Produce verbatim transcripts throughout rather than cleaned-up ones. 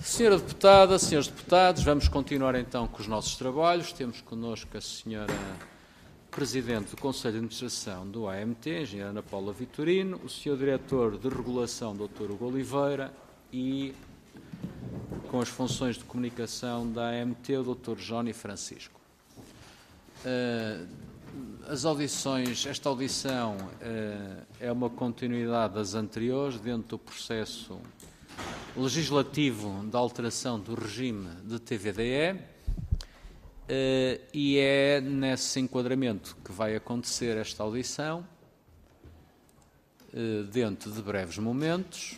Senhora Deputada, senhores deputados, vamos continuar então com os nossos trabalhos. Temos connosco a senhora Presidente do Conselho de Administração do A M T, engenheira Ana Paula Vitorino, o senhor Diretor de Regulação, doutor Hugo Oliveira, e com as funções de comunicação da A M T, o doutor Jónio Francisco. As audições, esta audição é uma continuidade das anteriores, dentro do processo legislativo da alteração do regime de T V D E, e é nesse enquadramento que vai acontecer esta audição, dentro de breves momentos.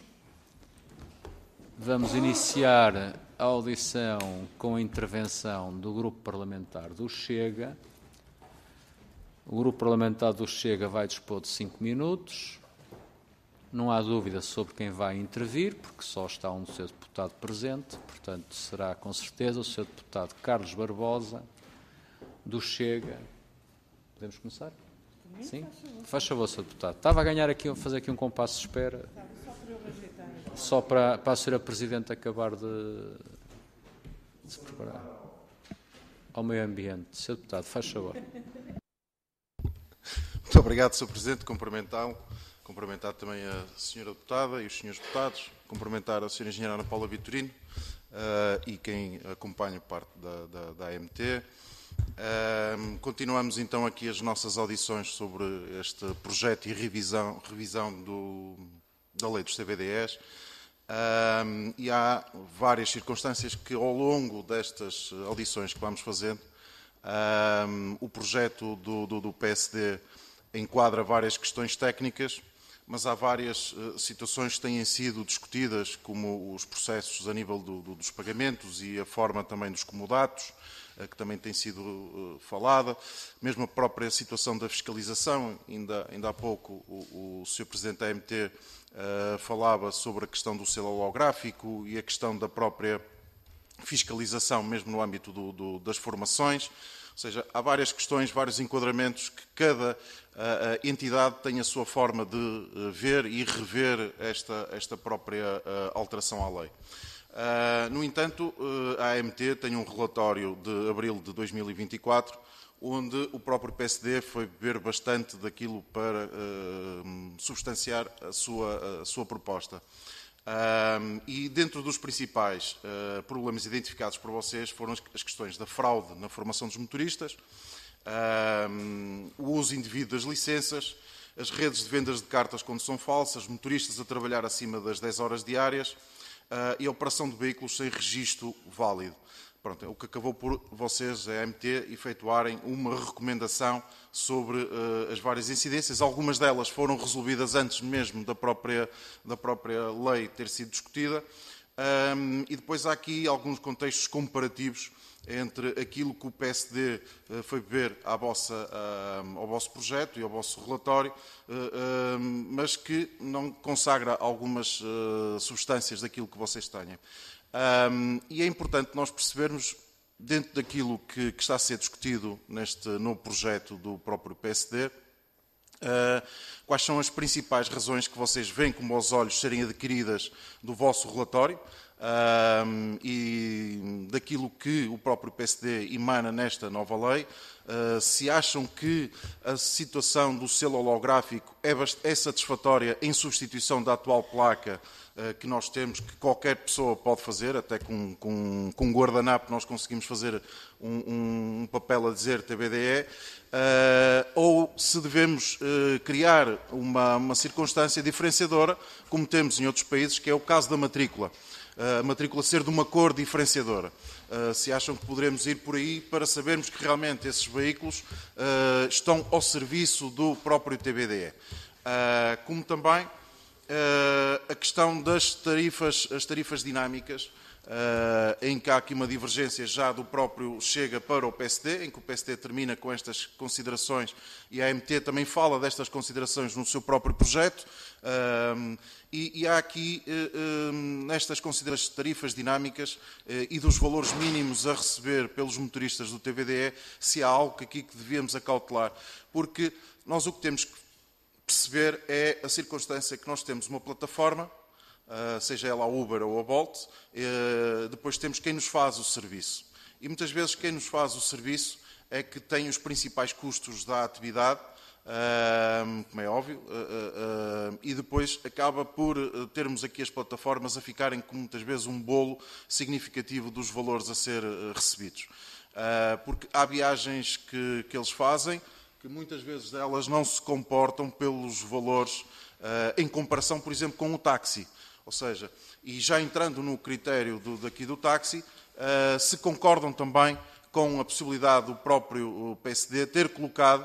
Vamos iniciar a audição com a intervenção do Grupo Parlamentar do Chega. O Grupo Parlamentar do Chega vai dispor de cinco minutos. Não há dúvida sobre quem vai intervir, porque só está um seu deputado presente, portanto, será com certeza o seu deputado Carlos Barbosa, do Chega. Podemos começar? Sim? Faz favor, senhor deputado. Estava a ganhar aqui, a fazer aqui um compasso de espera. Só para, para a senhora Presidente acabar de, de se preparar. Ao meio ambiente. senhor Deputado, faz favor. Muito obrigado, senhor Presidente. Cumprimentá-lo. Cumprimentar também a senhora Deputada e os senhores Deputados. Cumprimentar a senhora Engenheira Ana Paula Vitorino uh, e quem acompanha parte da, da, da A M T. Uh, continuamos então aqui as nossas audições sobre este projeto e revisão, revisão do, da lei dos C V D Es. Um, e há várias circunstâncias que, ao longo destas audições que vamos fazendo, um, o projeto do, do, do P S D enquadra várias questões técnicas, mas há várias uh, situações que têm sido discutidas, como os processos a nível do, do, dos pagamentos e a forma também dos comodatos, uh, que também tem sido uh, falada, mesmo a própria situação da fiscalização. Ainda, ainda há pouco o, o senhor Presidente da A M T Uh, falava sobre a questão do selo holográfico e a questão da própria fiscalização, mesmo no âmbito do, do, das formações. Ou seja, há várias questões, vários enquadramentos que cada uh, entidade tem a sua forma de uh, ver e rever esta, esta própria uh, alteração à lei. Uh, no entanto, uh, a A M T tem um relatório de abril de dois mil e vinte e quatro, onde o próprio P S D foi beber bastante daquilo para uh, substanciar a sua, a sua proposta. Uh, e dentro dos principais uh, problemas identificados por vocês foram as questões da fraude na formação dos motoristas, uh, o uso indevido das licenças, as redes de vendas de cartas quando são falsas, motoristas a trabalhar acima das dez horas diárias uh, e a operação de veículos sem registro válido. Pronto, é o que acabou por vocês, a A M T, efetuarem uma recomendação sobre uh, as várias incidências. Algumas delas foram resolvidas antes mesmo da própria, da própria lei ter sido discutida. Um, e depois há aqui alguns contextos comparativos entre aquilo que o P S D uh, foi beber à vossa, uh, ao vosso projeto e ao vosso relatório, uh, uh, mas que não consagra algumas uh, substâncias daquilo que vocês tenham. Um, e é importante nós percebermos, dentro daquilo que, que está a ser discutido neste novo projeto do próprio P S D, uh, quais são as principais razões que vocês veem como aos olhos serem adquiridas do vosso relatório um, e daquilo que o próprio P S D emana nesta nova lei. Uh, se acham que a situação do selo holográfico é, é satisfatória em substituição da atual placa uh, que nós temos, que qualquer pessoa pode fazer, até com, com, com um guardanapo nós conseguimos fazer um, um papel a dizer T V D E, uh, ou se devemos uh, criar uma, uma circunstância diferenciadora, como temos em outros países, que é o caso da matrícula. A matrícula ser de uma cor diferenciadora. Uh, se acham que poderemos ir por aí para sabermos que realmente esses veículos uh, estão ao serviço do próprio T V D E. Uh, como também uh, a questão das tarifas, as tarifas dinâmicas, uh, em que há aqui uma divergência já do próprio Chega para o P S D, em que o P S D termina com estas considerações e a A M T também fala destas considerações no seu próprio projeto. Uh, e, e há aqui, uh, uh, nestas considerações de tarifas dinâmicas uh, e dos valores mínimos a receber pelos motoristas do T V D E, se há algo aqui que devíamos acautelar, porque nós o que temos que perceber é a circunstância que nós temos uma plataforma seja ela a Uber ou a Bolt, depois temos quem nos faz o serviço. E muitas vezes quem nos faz o serviço é que tem os principais custos da atividade, como é óbvio, e depois acaba por termos aqui as plataformas a ficarem com muitas vezes um bolo significativo dos valores a ser recebidos. Porque há viagens que, que eles fazem que muitas vezes elas não se comportam pelos valores em comparação, por exemplo, com o táxi. Ou seja, e já entrando no critério do, daqui do táxi, se concordam também com a possibilidade do próprio P S D ter colocado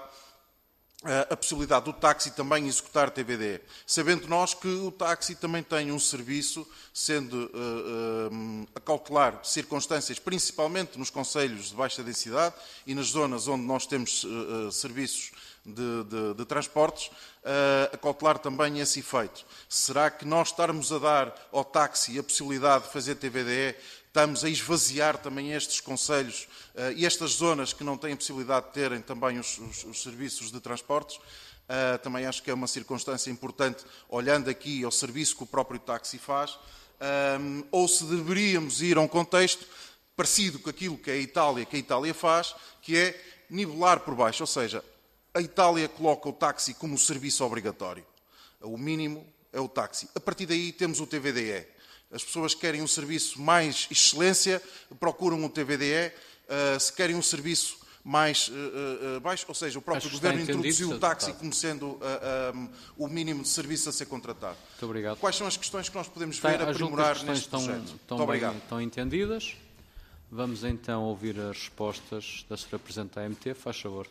a possibilidade do táxi também executar T V D E, sabendo nós que o táxi também tem um serviço, sendo uh, uh, a cautelar circunstâncias, principalmente nos concelhos de baixa densidade e nas zonas onde nós temos uh, serviços de, de, de transportes, uh, a cautelar também esse efeito. Será que nós estarmos a dar ao táxi a possibilidade de fazer T V D E, estamos a esvaziar também estes concelhos uh, e estas zonas que não têm a possibilidade de terem também os, os, os serviços de transportes? Uh, também acho que é uma circunstância importante, olhando aqui ao serviço que o próprio táxi faz, um, ou se deveríamos ir a um contexto parecido com aquilo que é a Itália, que a Itália faz, que é nivelar por baixo, ou seja, a Itália coloca o táxi como serviço obrigatório. O mínimo é o táxi. A partir daí temos o T V D E. As pessoas que querem um serviço mais excelência, procuram o T V D E. Uh, se querem um serviço mais uh, uh, baixo, ou seja, o próprio Governo introduziu o táxi como sendo uh, um, o mínimo de serviço a ser contratado. Muito obrigado. Quais são as questões que nós podemos Tem, ver aprimorar neste estão, projeto? Estão, Muito bem, obrigado. estão entendidas. Vamos então ouvir as respostas da senhora Presidente da A M T. Faz favor.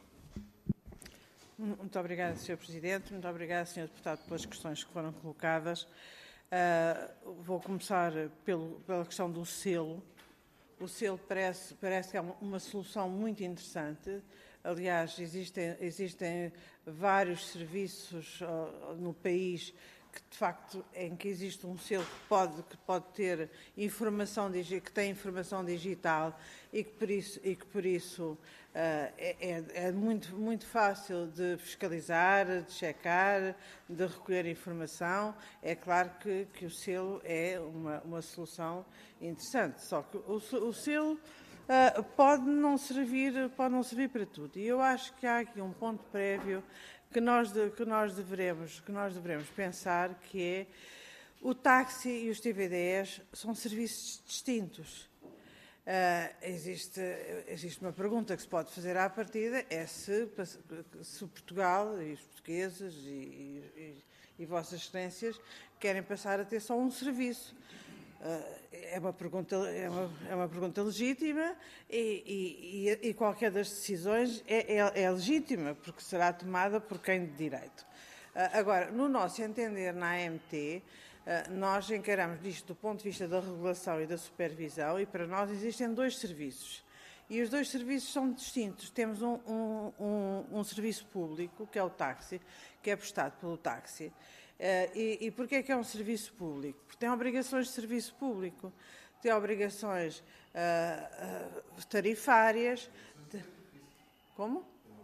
Muito obrigada, senhor Presidente. Muito obrigada, senhor Deputado, pelas questões que foram colocadas. Uh, vou começar pelo, pela questão do selo. O selo parece, parece que é uma, uma solução muito interessante. Aliás, existem, existem vários serviços uh, no país que, de facto, em que existe um selo que pode, que pode ter informação, que tem informação digital e que, por isso, e que, por isso uh, é, é muito, muito fácil de fiscalizar, de checar, de recolher informação. É claro que, que o selo é uma, uma solução interessante, só que o, o selo uh, pode, não servir, pode não servir para tudo. E eu acho que há aqui um ponto prévio que nós, de, que nós, devemos, que nós devemos pensar, que é o táxi e os T V D Es são serviços distintos. Uh, existe, existe uma pergunta que se pode fazer à partida, é se, se Portugal e os portugueses e, e, e vossas excelências querem passar a ter só um serviço. Uh, é, uma pergunta, é, uma, é uma pergunta legítima e, e, e qualquer das decisões é, é, é legítima, porque será tomada por quem de direito. Uh, agora, no nosso entender na A M T, uh, nós encaramos isto do ponto de vista da regulação e da supervisão e para nós existem dois serviços. E os dois serviços são distintos. Temos um, um, um, um serviço público, que é o táxi, que é prestado pelo táxi. Uh, e e porquê é que é um serviço público? Porque tem obrigações de serviço público, tem obrigações uh, uh, tarifárias. De... Como?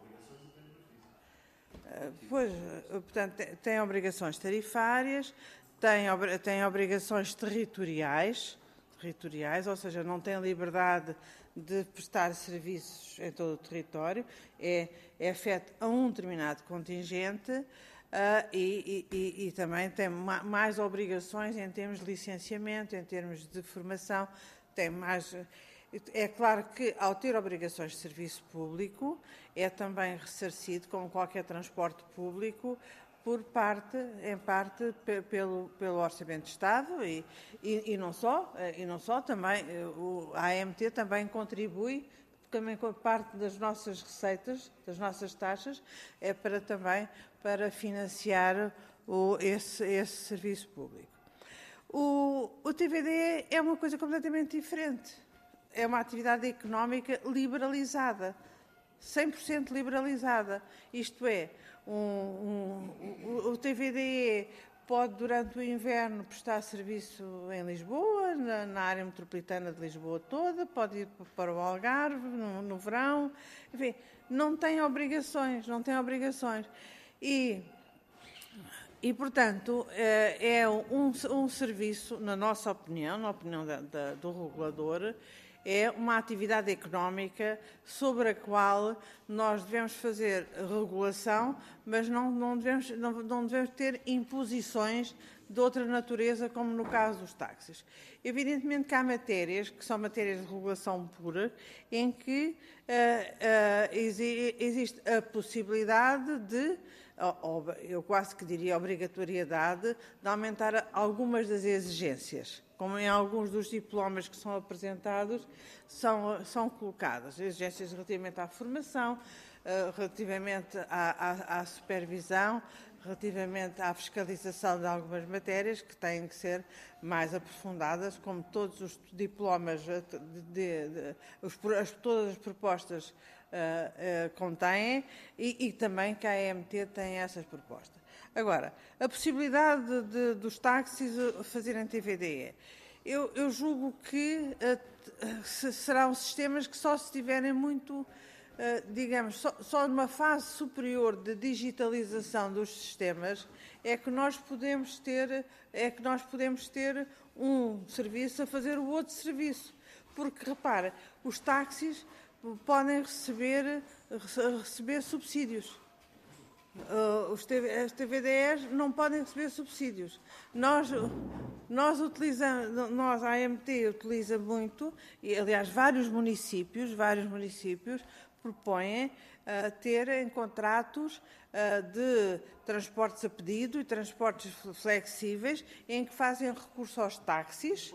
Uh, pois, uh, portanto, tem, tem obrigações tarifárias, tem, ob tem obrigações territoriais, territoriais, ou seja, não tem liberdade de prestar serviços em todo o território, é, é afeto a um determinado contingente. Uh, e, e, e também tem ma mais obrigações em termos de licenciamento, em termos de formação. Tem mais, é claro que, ao ter obrigações de serviço público, é também ressarcido, como qualquer transporte público, por parte, em parte, pelo, pelo Orçamento de Estado e, e, e, não só, e não só, também o, a A M T também contribui, também com parte das nossas receitas, das nossas taxas, é para também para financiar o, esse, esse serviço público. O, o T V D E é uma coisa completamente diferente. É uma atividade económica liberalizada, cem por cento liberalizada. Isto é, um, um, o, o T V D E pode, durante o inverno, prestar serviço em Lisboa, na, na área metropolitana de Lisboa toda, pode ir para o Algarve no, no verão, enfim, não tem obrigações, não tem obrigações. E E, portanto, é um, um serviço, na nossa opinião, na opinião da, da, do regulador, é uma atividade económica sobre a qual nós devemos fazer regulação, mas não, não, devemos, não, não devemos ter imposições de outra natureza, como no caso dos táxis. Evidentemente que há matérias, que são matérias de regulação pura, em que uh, uh, exi existe a possibilidade de, eu quase que diria obrigatoriedade, de aumentar algumas das exigências, como em alguns dos diplomas que são apresentados, são, são colocadas. Exigências relativamente à formação, relativamente à, à, à supervisão, relativamente à fiscalização de algumas matérias que têm que ser mais aprofundadas, como todos os diplomas, de, de, de, os, as, todas as propostas uh, uh, contêm, e, e também que a A M T tem essas propostas. Agora, a possibilidade de, de, dos táxis fazerem T V D E. Eu, eu julgo que uh, serão sistemas que só se tiverem muito... Uh, digamos, só, só numa fase superior de digitalização dos sistemas é que nós podemos ter, é que nós podemos ter um serviço a fazer o outro serviço. Porque, repara, os táxis podem receber, receber subsídios. Uh, os T V, as T V D Es não podem receber subsídios. Nós, nós utilizamos, nós, a A M T utiliza muito, e aliás vários municípios, vários municípios propõem uh, terem contratos uh, de transportes a pedido e transportes flexíveis em que fazem recurso aos táxis,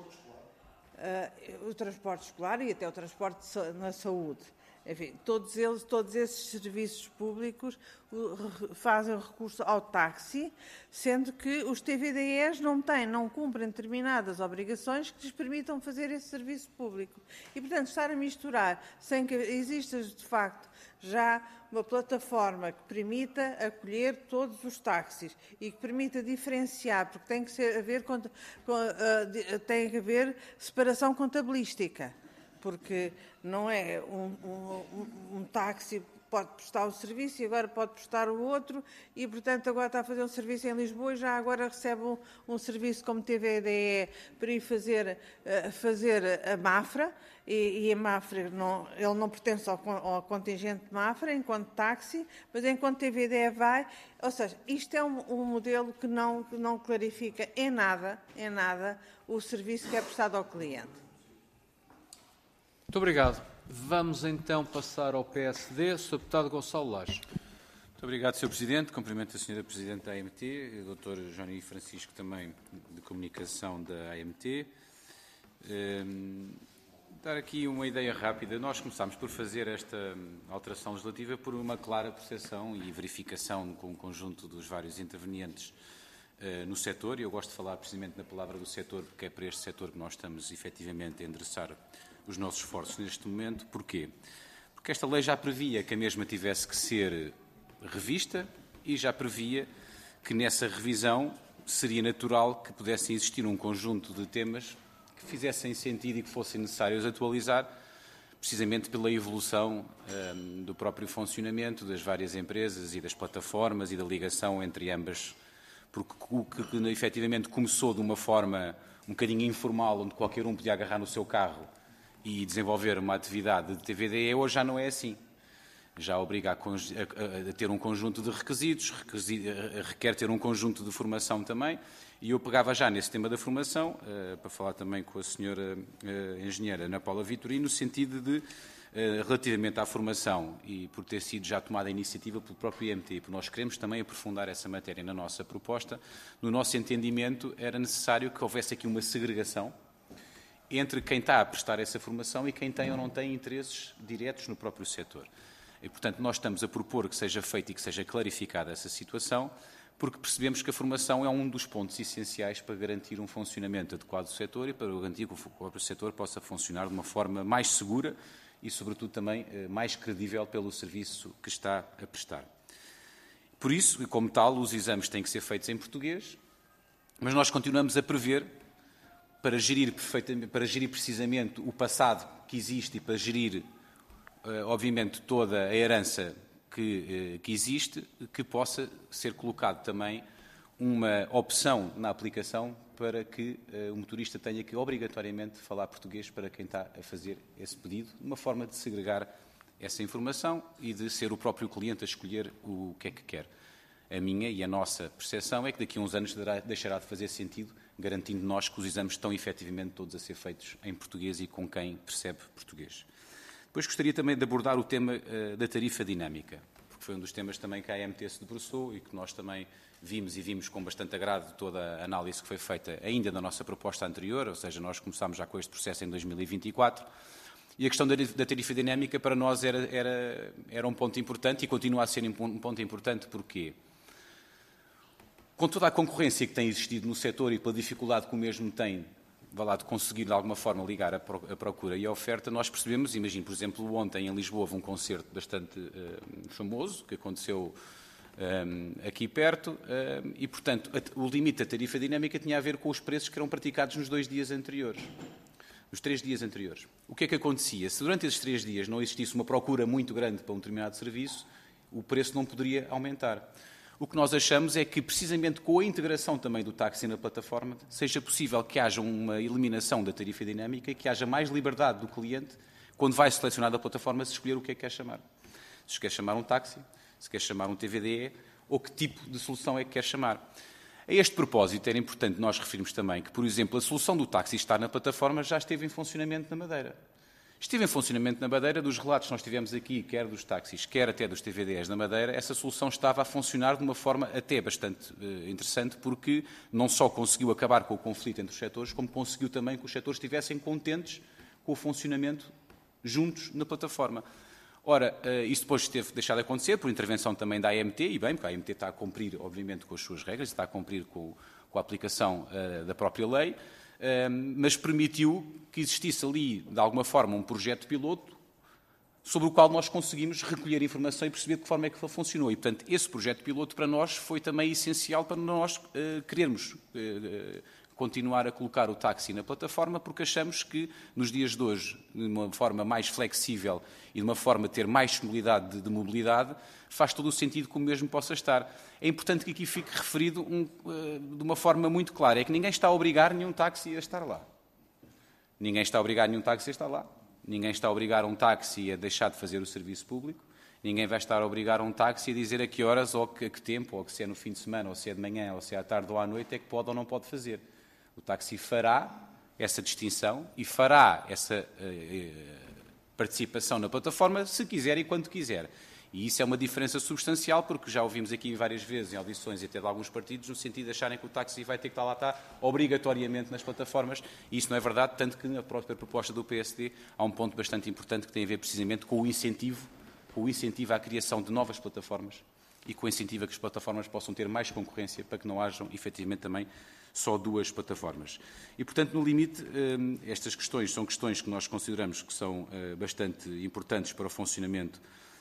uh, o transporte escolar e até o transporte na saúde. Enfim, todos eles, todos esses serviços públicos fazem recurso ao táxi, sendo que os T V D Es não têm, não cumprem determinadas obrigações que lhes permitam fazer esse serviço público. E, portanto, estar a misturar, sem que exista, de facto, já uma plataforma que permita acolher todos os táxis e que permita diferenciar, porque tem que ser, haver, tem que haver separação contabilística. Porque não é um, um, um táxi pode prestar um serviço e agora pode prestar o outro e, portanto, agora está a fazer um serviço em Lisboa e já agora recebe um, um serviço como T V D E para ir fazer, uh, fazer a Mafra e, e a Mafra, não, ele não pertence ao, ao contingente de Mafra enquanto táxi, mas enquanto T V D E vai, ou seja, isto é um, um modelo que não, que não clarifica em nada, em nada o serviço que é prestado ao cliente. Muito obrigado. Vamos então passar ao P S D. senhor Deputado Gonçalo Laje. Muito obrigado, senhor Presidente. Cumprimento a senhora Presidente da A M T, o doutor Johnny Francisco, também de Comunicação da A M T. Um, dar aqui uma ideia rápida. Nós começámos por fazer esta alteração legislativa por uma clara percepção e verificação com o conjunto dos vários intervenientes uh, no setor, e eu gosto de falar precisamente na palavra do setor, porque é para este setor que nós estamos efetivamente a endereçar os nossos esforços neste momento. Porquê? Porque esta lei já previa que a mesma tivesse que ser revista e já previa que nessa revisão seria natural que pudessem existir um conjunto de temas que fizessem sentido e que fossem necessários atualizar, precisamente pela evolução um, do próprio funcionamento das várias empresas e das plataformas e da ligação entre ambas, porque o que, que efetivamente começou de uma forma um bocadinho informal, onde qualquer um podia agarrar no seu carro e desenvolver uma atividade de T V D E, hoje já não é assim. Já obriga a, a, a ter um conjunto de requisitos, requer ter um conjunto de formação também, e eu pegava já nesse tema da formação, uh, para falar também com a senhora uh, engenheira Ana Paula Vitorino, no sentido de, uh, relativamente à formação, e por ter sido já tomada a iniciativa pelo próprio I M T, porque nós queremos também aprofundar essa matéria na nossa proposta, no nosso entendimento era necessário que houvesse aqui uma segregação entre quem está a prestar essa formação e quem tem ou não tem interesses diretos no próprio setor. E, portanto, nós estamos a propor que seja feita e que seja clarificada essa situação, porque percebemos que a formação é um dos pontos essenciais para garantir um funcionamento adequado do setor e para garantir que o próprio setor possa funcionar de uma forma mais segura e, sobretudo, também mais credível pelo serviço que está a prestar. Por isso, e como tal, os exames têm que ser feitos em português, mas nós continuamos a prever, para gerir, perfeitamente, para gerir precisamente o passado que existe e para gerir, obviamente, toda a herança que, que existe, que possa ser colocado também uma opção na aplicação para que uh, o motorista tenha que obrigatoriamente falar português para quem está a fazer esse pedido, uma forma de segregar essa informação e de ser o próprio cliente a escolher o que é que quer. A minha e a nossa percepção é que daqui a uns anos deixará de fazer sentido, garantindo nós que os exames estão efetivamente todos a ser feitos em português e com quem percebe português. Depois gostaria também de abordar o tema uh, da tarifa dinâmica, porque foi um dos temas também que a A M T se debruçou e que nós também vimos e vimos com bastante agrado toda a análise que foi feita ainda da nossa proposta anterior, ou seja, nós começámos já com este processo em dois mil e vinte e quatro, e a questão da, da tarifa dinâmica para nós era, era, era um ponto importante e continua a ser um ponto importante. Porquê? Com toda a concorrência que tem existido no setor e pela dificuldade que o mesmo tem, vá lá, de conseguir de alguma forma ligar a procura e a oferta, nós percebemos, imagino, por exemplo, ontem em Lisboa houve um concerto bastante uh, famoso, que aconteceu um, aqui perto, uh, e, portanto, a, o limite da tarifa dinâmica tinha a ver com os preços que eram praticados nos dois dias anteriores, nos três dias anteriores. O que é que acontecia? Se durante esses três dias não existisse uma procura muito grande para um determinado serviço, o preço não poderia aumentar. O que nós achamos é que, precisamente com a integração também do táxi na plataforma, seja possível que haja uma eliminação da tarifa dinâmica e que haja mais liberdade do cliente, quando vai selecionar da plataforma, se escolher o que é que quer chamar. Se quer chamar um táxi, se quer chamar um T V D E, ou que tipo de solução é que quer chamar. A este propósito, era importante nós referirmos também que, por exemplo, a solução do táxi estar na plataforma já esteve em funcionamento na Madeira. Esteve em funcionamento na Madeira, dos relatos que nós tivemos aqui, quer dos táxis, quer até dos T V D Es na Madeira, essa solução estava a funcionar de uma forma até bastante uh, interessante, porque não só conseguiu acabar com o conflito entre os setores, como conseguiu também que os setores estivessem contentes com o funcionamento juntos na plataforma. Ora, uh, isso depois teve deixado de acontecer por intervenção também da A M T, e bem, porque a A M T está a cumprir, obviamente, com as suas regras, está a cumprir com, com a aplicação uh, da própria lei, mas permitiu que existisse ali, de alguma forma, um projeto piloto sobre o qual nós conseguimos recolher informação e perceber de que forma é que ele funcionou. E, portanto, esse projeto piloto para nós foi também essencial para nós uh, querermos uh, continuar a colocar o táxi na plataforma, porque achamos que, nos dias de hoje, de uma forma mais flexível e de uma forma a ter mais disponibilidade de, de mobilidade, faz todo o sentido que o mesmo possa estar. É importante que aqui fique referido um, uh, de uma forma muito clara, é que ninguém está a obrigar nenhum táxi a estar lá. Ninguém está a obrigar nenhum táxi a estar lá. Ninguém está a obrigar um táxi a deixar de fazer o serviço público. Ninguém vai estar a obrigar um táxi a dizer a que horas, ou a que tempo, ou se é no fim de semana, ou se é de manhã, ou se é à tarde ou à noite, é que pode ou não pode fazer. O táxi fará essa distinção e fará essa uh, participação na plataforma se quiser e quando quiser. E isso é uma diferença substancial, porque já ouvimos aqui várias vezes em audições e até de alguns partidos, no sentido de acharem que o táxi vai ter que estar lá estar obrigatoriamente nas plataformas, e isso não é verdade, tanto que na própria proposta do P S D há um ponto bastante importante que tem a ver precisamente com o incentivo, com o incentivo à criação de novas plataformas e com o incentivo a que as plataformas possam ter mais concorrência para que não hajam, efetivamente, também só duas plataformas. E, portanto, no limite, estas questões são questões que nós consideramos que são bastante importantes para o funcionamento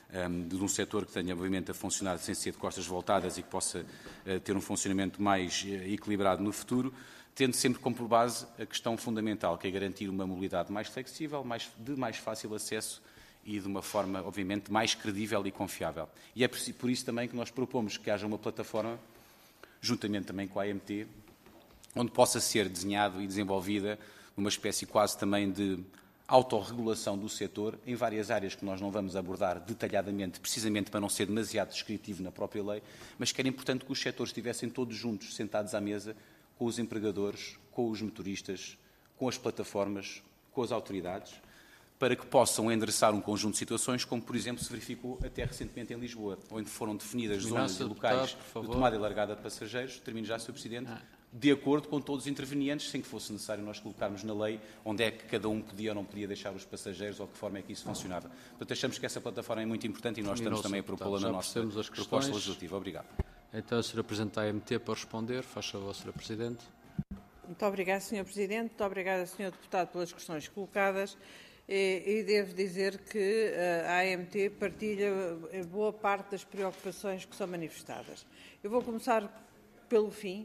de um setor que tenha, obviamente, a funcionar sem ser de costas voltadas e que possa ter um funcionamento mais equilibrado no futuro, tendo sempre como base a questão fundamental, que é garantir uma mobilidade mais flexível, mais, de mais fácil acesso e de uma forma, obviamente, mais credível e confiável. E é por isso também que nós propomos que haja uma plataforma, juntamente também com a A M T, onde possa ser desenhado e desenvolvida uma espécie quase também de autorregulação do setor em várias áreas que nós não vamos abordar detalhadamente, precisamente para não ser demasiado descritivo na própria lei, mas que era importante que os setores estivessem todos juntos, sentados à mesa, com os empregadores, com os motoristas, com as plataformas, com as autoridades, para que possam endereçar um conjunto de situações, como, por exemplo, se verificou até recentemente em Lisboa, onde foram definidas zonas e locais de tomada e largada de passageiros, termino já, senhor Presidente, ah. de acordo com todos os intervenientes, sem que fosse necessário nós colocarmos na lei onde é que cada um podia ou não podia deixar os passageiros ou de que forma é que isso funcionava. Portanto, achamos que essa plataforma é muito importante e nós estamos também a propô-la na nossa proposta legislativa. Obrigado. Então, a senhora Presidente da A M T para responder. Faz favor, senhora Presidente. Muito obrigada, senhor Presidente. Muito obrigada, senhor Deputado, pelas questões colocadas. E, e devo dizer que a A M T partilha boa parte das preocupações que são manifestadas. Eu vou começar pelo fim,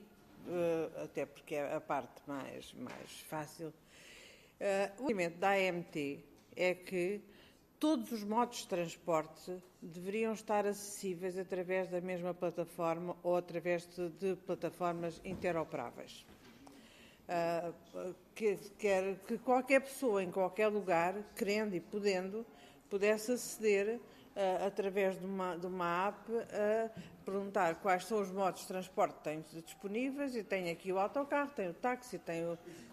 até porque é a parte mais, mais fácil. O argumento da A M T é que todos os modos de transporte deveriam estar acessíveis através da mesma plataforma ou através de, de plataformas interoperáveis. Uh, que, quer, que qualquer pessoa, em qualquer lugar, querendo e podendo, pudesse aceder, uh, através de uma, de uma app, a perguntar quais são os modos de transporte que tenho disponíveis, e tenho aqui o autocarro, tenho o táxi, tenho...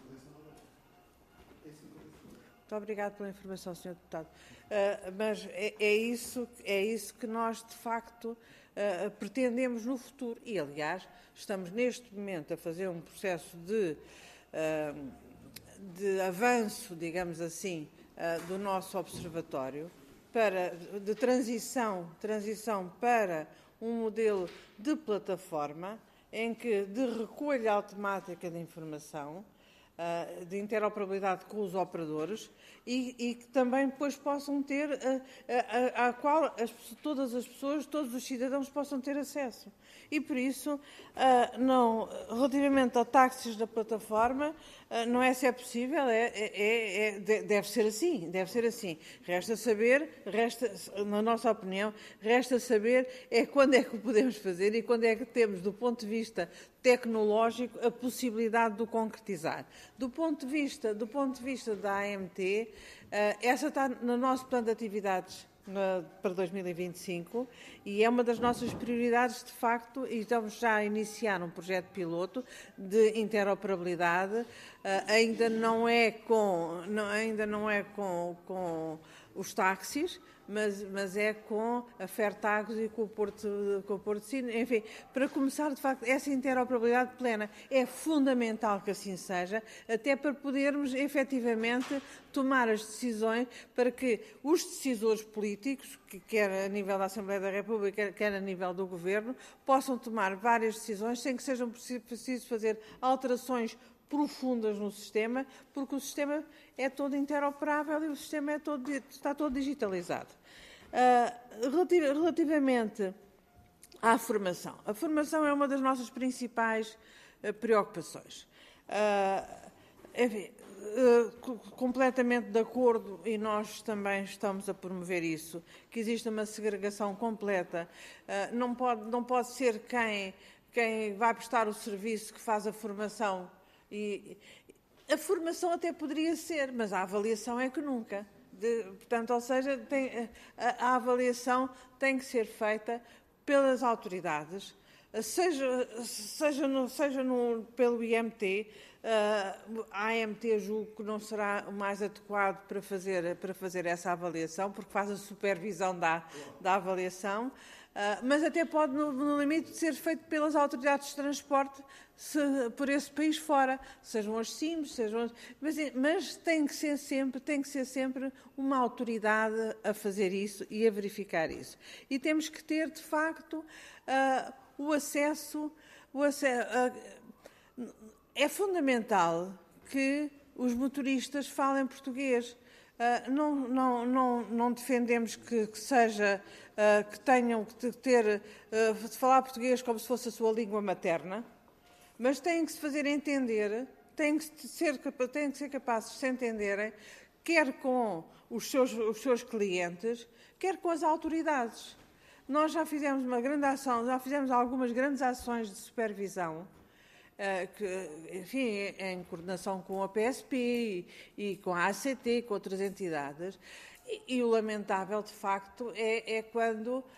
Muito obrigada pela informação, senhor Deputado. Uh, mas é, é, isso, é isso que nós, de facto, uh, pretendemos no futuro. E, aliás, estamos neste momento a fazer um processo de, uh, de avanço, digamos assim, uh, do nosso observatório, para, de transição, transição para um modelo de plataforma em que, de recolha automática de informação, de interoperabilidade com os operadores, e, e que também depois possam ter, a, a, a qual as, todas as pessoas, todos os cidadãos possam ter acesso. E por isso, não, relativamente ao táxis da plataforma, não é se é possível, é, é, é, deve ser assim, deve ser assim. Resta saber, resta, na nossa opinião, resta saber é quando é que o podemos fazer e quando é que temos, do ponto de vista tecnológico, a possibilidade de o concretizar. Do ponto de vista, do ponto de vista da A M T, essa está no nosso plano de atividades para dois mil e vinte e cinco, e é uma das nossas prioridades, de facto, e estamos já a iniciar um projeto piloto de interoperabilidade. Uh, ainda não é com, não, ainda não é com, com os táxis, mas, mas é com a Fertagos e com o Porto, com o Porto de Sino. Enfim, para começar, de facto, essa interoperabilidade plena é fundamental que assim seja, até para podermos, efetivamente, tomar as decisões para que os decisores políticos, que quer a nível da Assembleia da República, quer, quer a nível do Governo, possam tomar várias decisões sem que sejam preciso fazer alterações profundas no sistema, porque o sistema é todo interoperável e o sistema é todo, está todo digitalizado. Uh, relativamente à formação. A formação é uma das nossas principais uh, preocupações. Uh, enfim, uh, completamente de acordo, e nós também estamos a promover isso, que existe uma segregação completa. Uh, não pode, não pode ser quem, quem vai prestar o serviço que faz a formação. E a formação até poderia ser, mas a avaliação é que nunca. De, portanto, ou seja, tem, a, a avaliação tem que ser feita pelas autoridades, seja, seja, no, seja no, pelo I M T. Uh, a A M T julgo que não será o mais adequado para fazer, para fazer essa avaliação, porque faz a supervisão da, da avaliação. Uh, mas até pode, no, no limite, ser feito pelas autoridades de transporte se, por esse país fora, sejam as C I Ms, sejam as, mas, mas tem que ser sempre, tem que ser sempre uma autoridade a fazer isso e a verificar isso. E temos que ter, de facto, uh, o acesso, o acesso uh, é fundamental que os motoristas falem português. Uh, não, não, não, não defendemos que, que seja, uh, que tenham que ter, uh, de falar português como se fosse a sua língua materna, mas têm que se fazer entender, têm que ser, têm que ser capazes de se entenderem, quer com os seus, os seus clientes, quer com as autoridades. Nós já fizemos uma grande ação, já fizemos algumas grandes ações de supervisão, Uh, que, enfim, em coordenação com a P S P e, e com a A C T, com outras entidades, e, e o lamentável, de facto, é, é quando uh,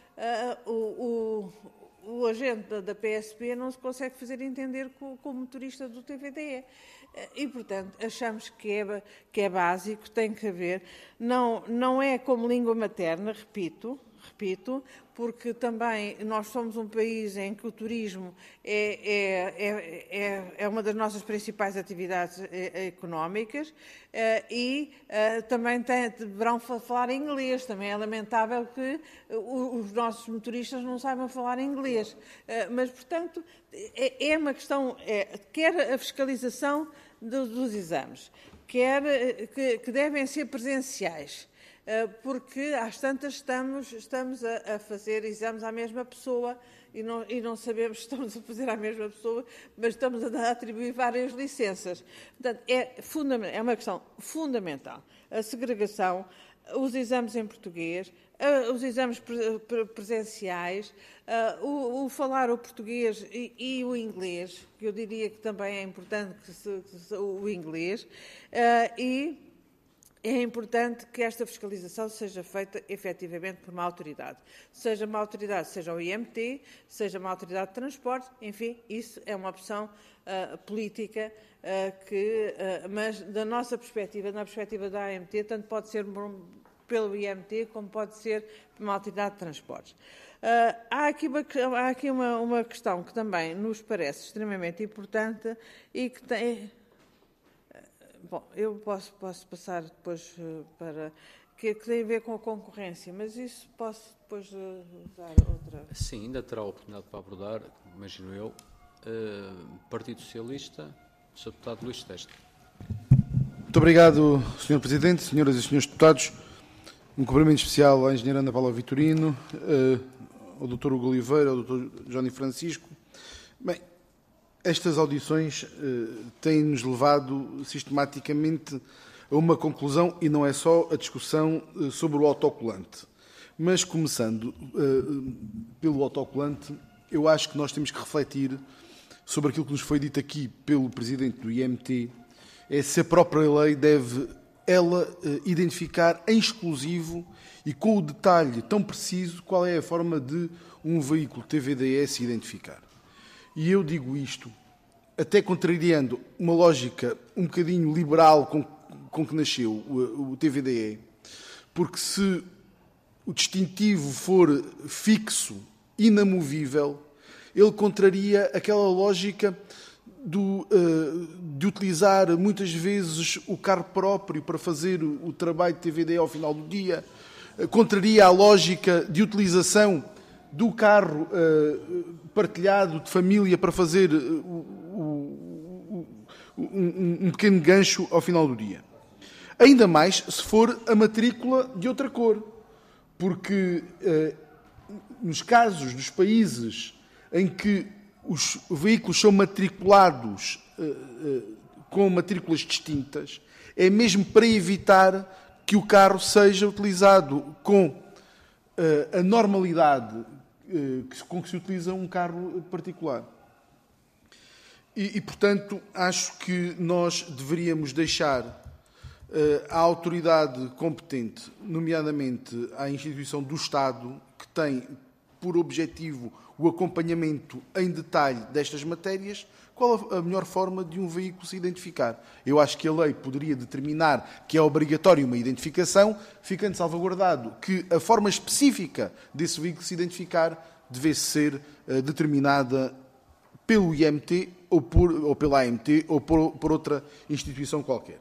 o, o, o agente da, da P S P não se consegue fazer entender com, com o motorista do T V D E. Uh, e, portanto, achamos que é, que é básico, tem que haver, não, não é como língua materna, repito, repito, porque também nós somos um país em que o turismo é, é, é, é uma das nossas principais atividades económicas e também tem, deverão falar inglês. Também é lamentável que os nossos motoristas não saibam falar inglês. Mas, portanto, é uma questão, é, quer a fiscalização dos, dos exames, quer que, que devem ser presenciais, porque às tantas estamos, estamos a, a fazer exames à mesma pessoa e não, e não sabemos se estamos a fazer à mesma pessoa, mas estamos a atribuir várias licenças. Portanto, é, fundamental, é uma questão fundamental. A segregação, os exames em português, os exames presenciais, o, o falar o português e, e o inglês, que eu diria que também é importante que se, que se, o inglês, e é importante que esta fiscalização seja feita efetivamente por uma autoridade. Seja uma autoridade, seja o I M T, seja uma autoridade de transporte, enfim, isso é uma opção uh, política, uh, que, uh, mas da nossa perspectiva, na perspectiva da A M T, tanto pode ser pelo I M T como pode ser por uma autoridade de transportes. Uh, há aqui, uma, há aqui uma, uma questão que também nos parece extremamente importante e que tem... Bom, eu posso, posso passar depois uh, para... Que, que tem a ver com a concorrência, mas isso posso depois uh, dar outra... Sim, ainda terá a oportunidade para abordar, imagino eu, uh, Partido Socialista, senhor Deputado Luís Teste. Muito obrigado, senhor Presidente, senhoras e senhores deputados. Um cumprimento especial à engenheira Ana Paula Vitorino, uh, ao doutor Hugo Oliveira, ao doutor Johnny Francisco. Bem, estas audições uh, têm-nos levado sistematicamente a uma conclusão, e não é só a discussão uh, sobre o autocolante. Mas, começando uh, pelo autocolante, eu acho que nós temos que refletir sobre aquilo que nos foi dito aqui pelo Presidente do I M T, é se a própria lei deve, ela, uh, identificar em exclusivo e com o detalhe tão preciso qual é a forma de um veículo T V D E se identificar. E eu digo isto, até contrariando uma lógica um bocadinho liberal com, com que nasceu o, o T V D E, porque se o distintivo for fixo, inamovível, ele contraria aquela lógica do, uh, de utilizar muitas vezes o carro próprio para fazer o, o trabalho de T V D E ao final do dia, uh, contraria a lógica de utilização do carro uh, partilhado de família para fazer uh, o, o, um, um pequeno gancho ao final do dia. Ainda mais se for a matrícula de outra cor, porque uh, nos casos dos países em que os veículos são matriculados uh, uh, com matrículas distintas, é mesmo para evitar que o carro seja utilizado com uh, a normalidade uh, com que se utiliza um carro particular. E, e, portanto, acho que nós deveríamos deixar uh, à autoridade competente, nomeadamente à instituição do Estado, que tem por objetivo o acompanhamento em detalhe destas matérias, qual a melhor forma de um veículo se identificar. Eu acho que a lei poderia determinar que é obrigatório uma identificação, ficando salvaguardado que a forma específica desse veículo se identificar devesse ser uh, determinada pelo I M T ou, por, ou pela A M T ou por, por outra instituição qualquer.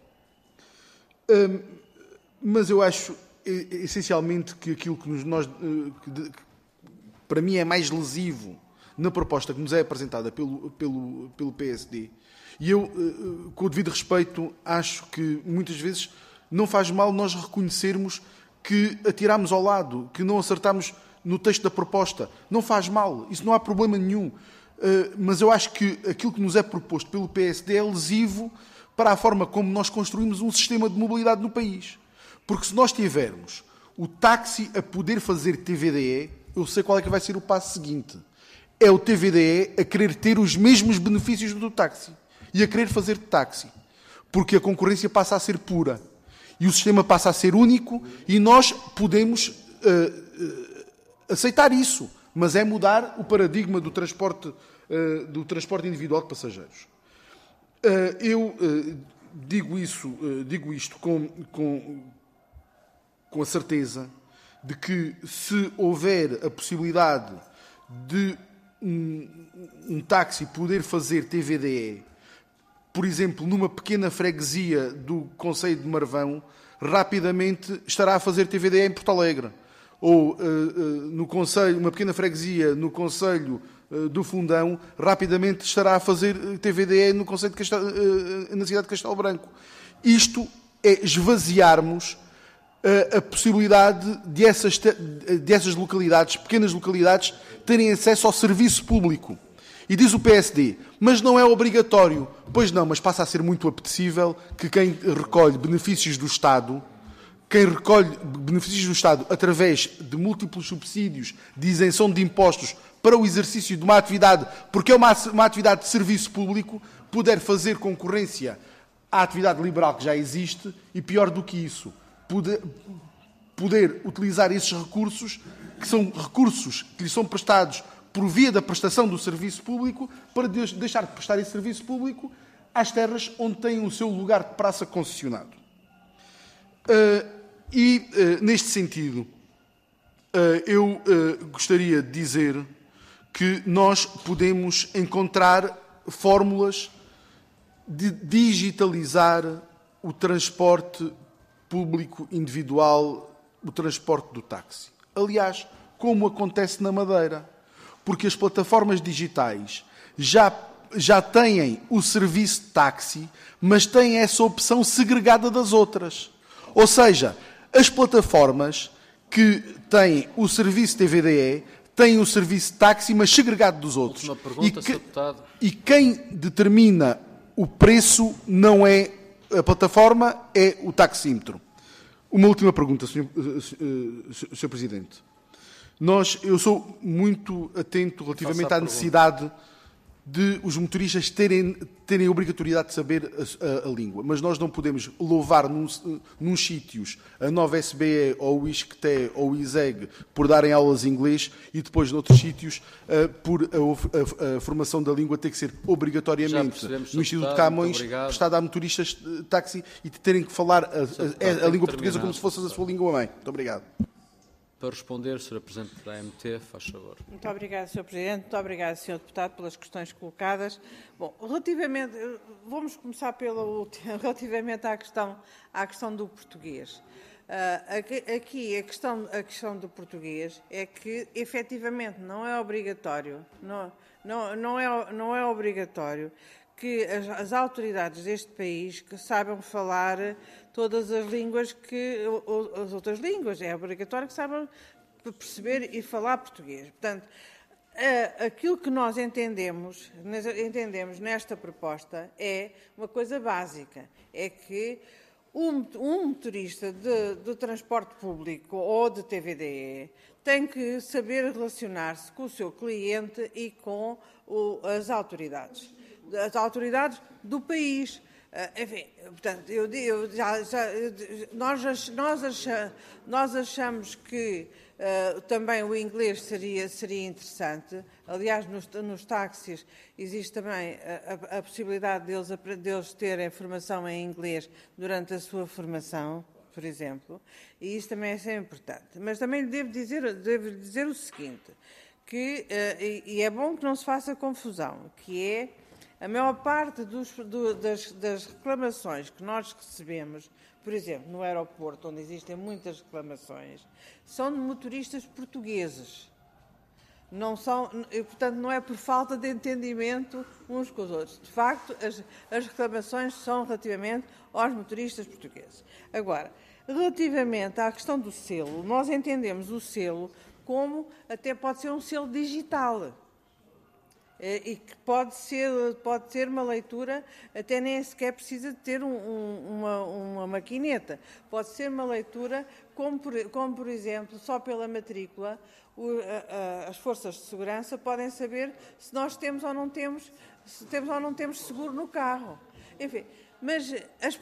Um, mas eu acho essencialmente que aquilo que nos, nós... Uh, que de, para mim é mais lesivo na proposta que nos é apresentada pelo, pelo, pelo P S D. E eu, com o devido respeito, acho que muitas vezes não faz mal nós reconhecermos que atirámos ao lado, que não acertámos no texto da proposta. Não faz mal, isso não há problema nenhum. Mas eu acho que aquilo que nos é proposto pelo P S D é lesivo para a forma como nós construímos um sistema de mobilidade no país. Porque se nós tivermos o táxi a poder fazer T V D E, eu sei qual é que vai ser o passo seguinte. É o T V D E a querer ter os mesmos benefícios do táxi e a querer fazer de táxi. Porque a concorrência passa a ser pura e o sistema passa a ser único e nós podemos uh, uh, aceitar isso, mas é mudar o paradigma do transporte, uh, do transporte individual de passageiros. Uh, eu uh, digo, isso, uh, digo isto com, com, com a certeza de que se houver a possibilidade de um, um táxi poder fazer T V D E, por exemplo, numa pequena freguesia do concelho de Marvão, rapidamente estará a fazer T V D E em Porto Alegre. Ou uh, uh, no concelho, uma pequena freguesia no concelho uh, do Fundão, rapidamente estará a fazer T V D E no concelho de Castelo, uh, na cidade de Castelo Branco. Isto é esvaziarmos a possibilidade de essas, de essas localidades, pequenas localidades, terem acesso ao serviço público. E diz o P S D, mas não é obrigatório. Pois não, mas passa a ser muito apetecível que quem recolhe benefícios do Estado, quem recolhe benefícios do Estado através de múltiplos subsídios de isenção de impostos para o exercício de uma atividade, porque é uma, uma atividade de serviço público, puder fazer concorrência à atividade liberal que já existe e, pior do que isso, poder, poder utilizar esses recursos, que são recursos que lhe são prestados por via da prestação do serviço público, para deixar de prestar esse serviço público às terras onde têm o seu lugar de praça concessionado. Uh, e, uh, neste sentido, uh, eu uh, gostaria de dizer que nós podemos encontrar fórmulas de digitalizar o transporte público individual, o transporte do táxi. Aliás, como acontece na Madeira, porque as plataformas digitais já, já têm o serviço de táxi, mas têm essa opção segregada das outras. Ou seja, as plataformas que têm o serviço T V D E têm o serviço de táxi, mas segregado dos outros. Última pergunta, e, que, senhor Deputado. E quem determina o preço não é a plataforma, é o taxímetro. Uma última pergunta, senhor, senhor Presidente. Nós, eu sou muito atento relativamente à necessidade de os motoristas terem, terem a obrigatoriedade de saber a, a, a língua, mas nós não podemos louvar num, num sítios a nova S B E ou o ISCTE ou o ISEG por darem aulas de inglês e depois noutros sítios uh, por a, a, a formação da língua ter que ser obrigatoriamente no Instituto de Camões prestada a motoristas de táxi e terem que falar a, a, a, a língua portuguesa como se fosse a sua língua-mãe. Muito obrigado. Para responder, senhor Presidente da A M T, faz favor. Muito obrigada, senhor Presidente. Muito obrigada, senhor Deputado, pelas questões colocadas. Bom, relativamente, vamos começar pela última, relativamente à questão, à questão do português. Uh, aqui aqui a, questão, a questão do português é que, efetivamente, não é obrigatório, não, não, não, é, não é obrigatório que as, as autoridades deste país que saibam falar todas as línguas que as outras línguas. É obrigatório que saibam perceber e falar português. Portanto, aquilo que nós entendemos, entendemos nesta proposta é uma coisa básica, é que um, um motorista de, de transporte público ou de T V D E tem que saber relacionar-se com o seu cliente e com o, as autoridades. As autoridades do país. Uh, enfim, portanto, eu, eu já, já, nós, nós, achamos, nós achamos que uh, também o inglês seria, seria interessante. Aliás, nos, nos táxis existe também a, a, a possibilidade deles, deles terem formação em inglês durante a sua formação, por exemplo, e isso também é sempre importante. Mas também lhe devo dizer, devo dizer o seguinte, que, uh, e, e é bom que não se faça confusão, que é a maior parte dos, do, das, das reclamações que nós recebemos, por exemplo, no aeroporto, onde existem muitas reclamações, são de motoristas portugueses. Não são, e, portanto, não é por falta de entendimento uns com os outros. De facto, as, as reclamações são relativamente aos motoristas portugueses. Agora, relativamente à questão do selo, nós entendemos o selo como até pode ser um selo digital. E que pode ser, pode ser uma leitura, até nem sequer precisa de ter um, um, uma, uma maquineta. Pode ser uma leitura, como por, como por exemplo, só pela matrícula, o, a, a, as forças de segurança podem saber se nós temos ou não temos, se temos ou não temos seguro no carro. Enfim, mas, as,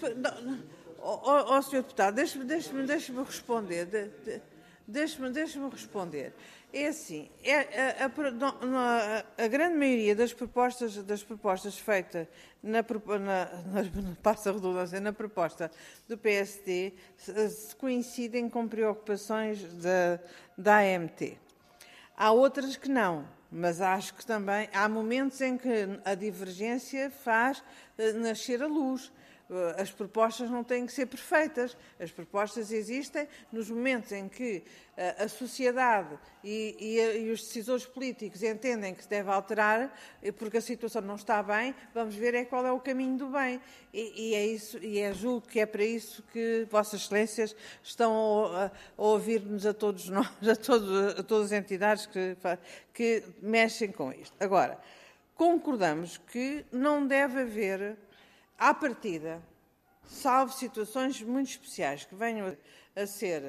ó, ó, senhor Deputado, deixe-me deixe deixe responder, de, de, deixe-me deixe responder. É assim, é, a, a, a, a grande maioria das propostas, das propostas feitas na, na, na, passa a redundância, na proposta do P S D se coincidem com preocupações da, da A M T. Há outras que não, mas acho que também há momentos em que a divergência faz nascer a luz. As propostas não têm que ser perfeitas. As propostas existem nos momentos em que a sociedade e, e, e os decisores políticos entendem que se deve alterar, porque a situação não está bem, vamos ver é qual é o caminho do bem. E, e é isso, e é julgo que é para isso que Vossas Excelências estão a, a ouvir-nos a todos nós, a, todos, a todas as entidades que, que mexem com isto. Agora, concordamos que não deve haver, à partida, salvo situações muito especiais que venham a ser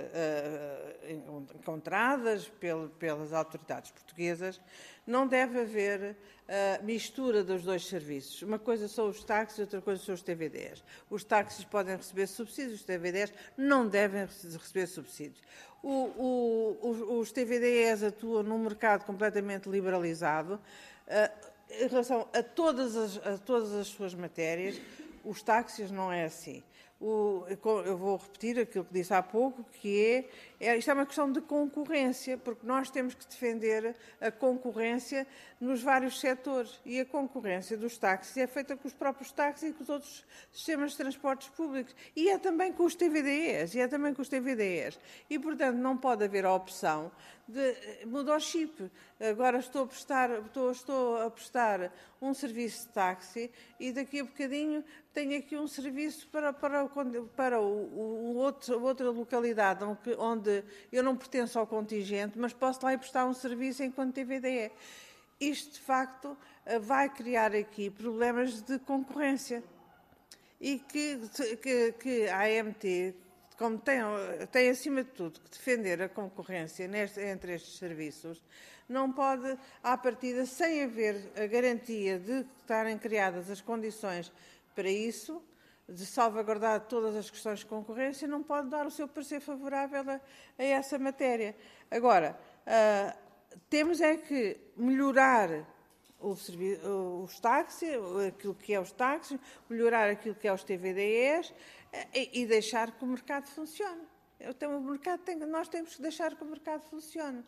uh, encontradas pel, pelas autoridades portuguesas, não deve haver uh, mistura dos dois serviços. Uma coisa são os táxis, outra coisa são os T V Ds. Os táxis podem receber subsídios, os T V Ds não devem receber subsídios. O, o, os, os T V Ds atuam num mercado completamente liberalizado uh, em relação a todas as, a todas as suas matérias. Os táxis não é assim. O, eu vou repetir aquilo que disse há pouco, que é, é, isto é uma questão de concorrência, porque nós temos que defender a concorrência nos vários setores. E a concorrência dos táxis é feita com os próprios táxis e com os outros sistemas de transportes públicos. E é também com os T V Ds, e é também com os T V Ds. E, portanto, não pode haver a opção de mudar o chip. Agora estou a prestar, estou, estou a prestar um serviço de táxi e daqui a bocadinho tenho aqui um serviço para, para, para o, o outro, outra localidade onde, onde eu não pertenço ao contingente, mas posso lá ir prestar um serviço enquanto T V D é. Isto, de facto, vai criar aqui problemas de concorrência e que, que, que a A M T, como tem, tem, acima de tudo, que defender a concorrência neste, entre estes serviços, não pode, à partida, sem haver a garantia de estarem criadas as condições para isso, de salvaguardar todas as questões de concorrência, não pode dar o seu parecer favorável a, a essa matéria. Agora, uh, temos é que melhorar o, os táxis, aquilo que é os táxis, melhorar aquilo que é os T V Ds e, e deixar que o mercado funcione. Então, o mercado tem, nós temos que deixar que o mercado funcione.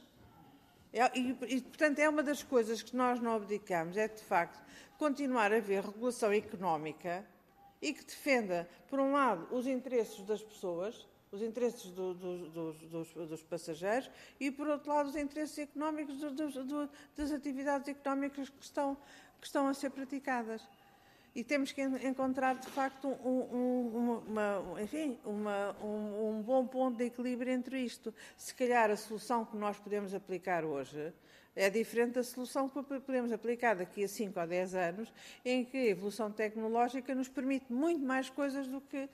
E, e, portanto, é uma das coisas que nós não abdicamos, é, de facto, continuar a haver regulação económica e que defenda, por um lado, os interesses das pessoas, os interesses do, do, dos, dos, dos passageiros e, por outro lado, os interesses económicos do, do, do, das atividades económicas que estão, que estão a ser praticadas. E temos que encontrar, de facto, um, um, uma, enfim, uma, um, um bom ponto de equilíbrio entre isto. Se calhar a solução que nós podemos aplicar hoje é diferente da solução que podemos aplicar daqui a cinco ou dez anos, em que a evolução tecnológica nos permite muito mais coisas do que,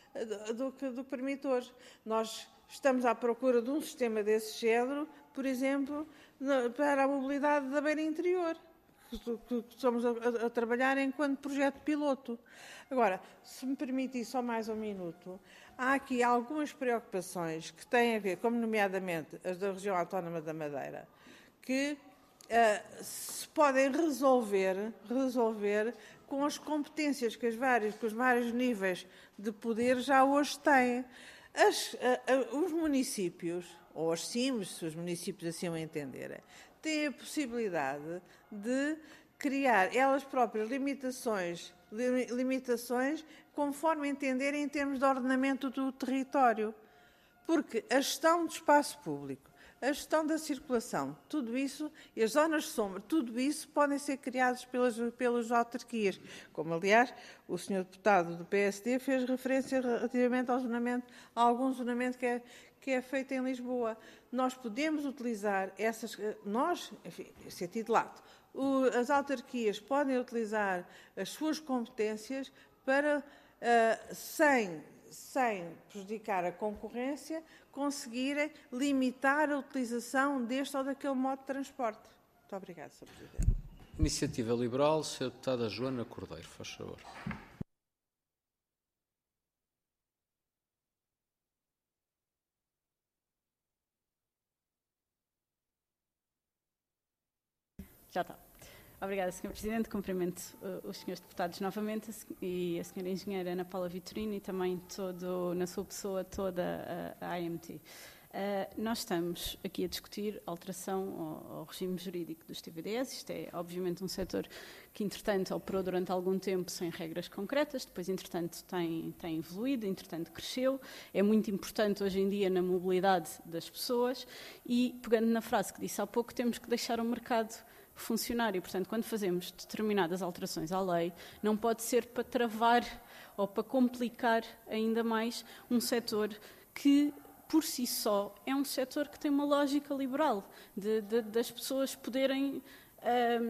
do que, do que permite hoje. Nós estamos à procura de um sistema desse género, por exemplo, para a mobilidade da beira interior, que estamos a, a, a trabalhar enquanto projeto piloto. Agora, se me permite só mais um minuto, há aqui algumas preocupações que têm a ver, como nomeadamente as da região autónoma da Madeira, que uh, se podem resolver, resolver com as competências que, as várias, que os vários níveis de poder já hoje têm. As, uh, uh, os municípios, ou as C I Ms, se os municípios assim o entenderem, têm a possibilidade de criar elas próprias limitações, limitações conforme entenderem em termos de ordenamento do território. Porque a gestão do espaço público, a gestão da circulação, tudo isso, e as zonas de sombra, tudo isso podem ser criados pelas, pelas autarquias. Como, aliás, o senhor deputado do P S D fez referência relativamente ao zonamento, a algum zonamento que é, que é feito em Lisboa. Nós podemos utilizar essas... Nós, enfim, esse titulado, as autarquias podem utilizar as suas competências para, uh, sem... sem prejudicar a concorrência, conseguirem limitar a utilização deste ou daquele modo de transporte. Muito obrigada, senhor Presidente. Iniciativa Liberal, senhora Deputada Joana Cordeiro, faz favor. Já está. Obrigada, senhor Presidente. Cumprimento uh, os senhores deputados novamente e a senhora Engenheira Ana Paula Vitorino e também, todo, na sua pessoa, toda a, a A M T. Uh, nós estamos aqui a discutir a alteração ao, ao regime jurídico dos T V Ds. Isto é, obviamente, um setor que, entretanto, operou durante algum tempo sem regras concretas, depois, entretanto, tem, tem evoluído, entretanto, cresceu. É muito importante, hoje em dia, na mobilidade das pessoas e, pegando na frase que disse há pouco, temos que deixar o mercado funcionar e, portanto, quando fazemos determinadas alterações à lei, não pode ser para travar ou para complicar ainda mais um setor que, por si só, é um setor que tem uma lógica liberal, de, de, das pessoas poderem um,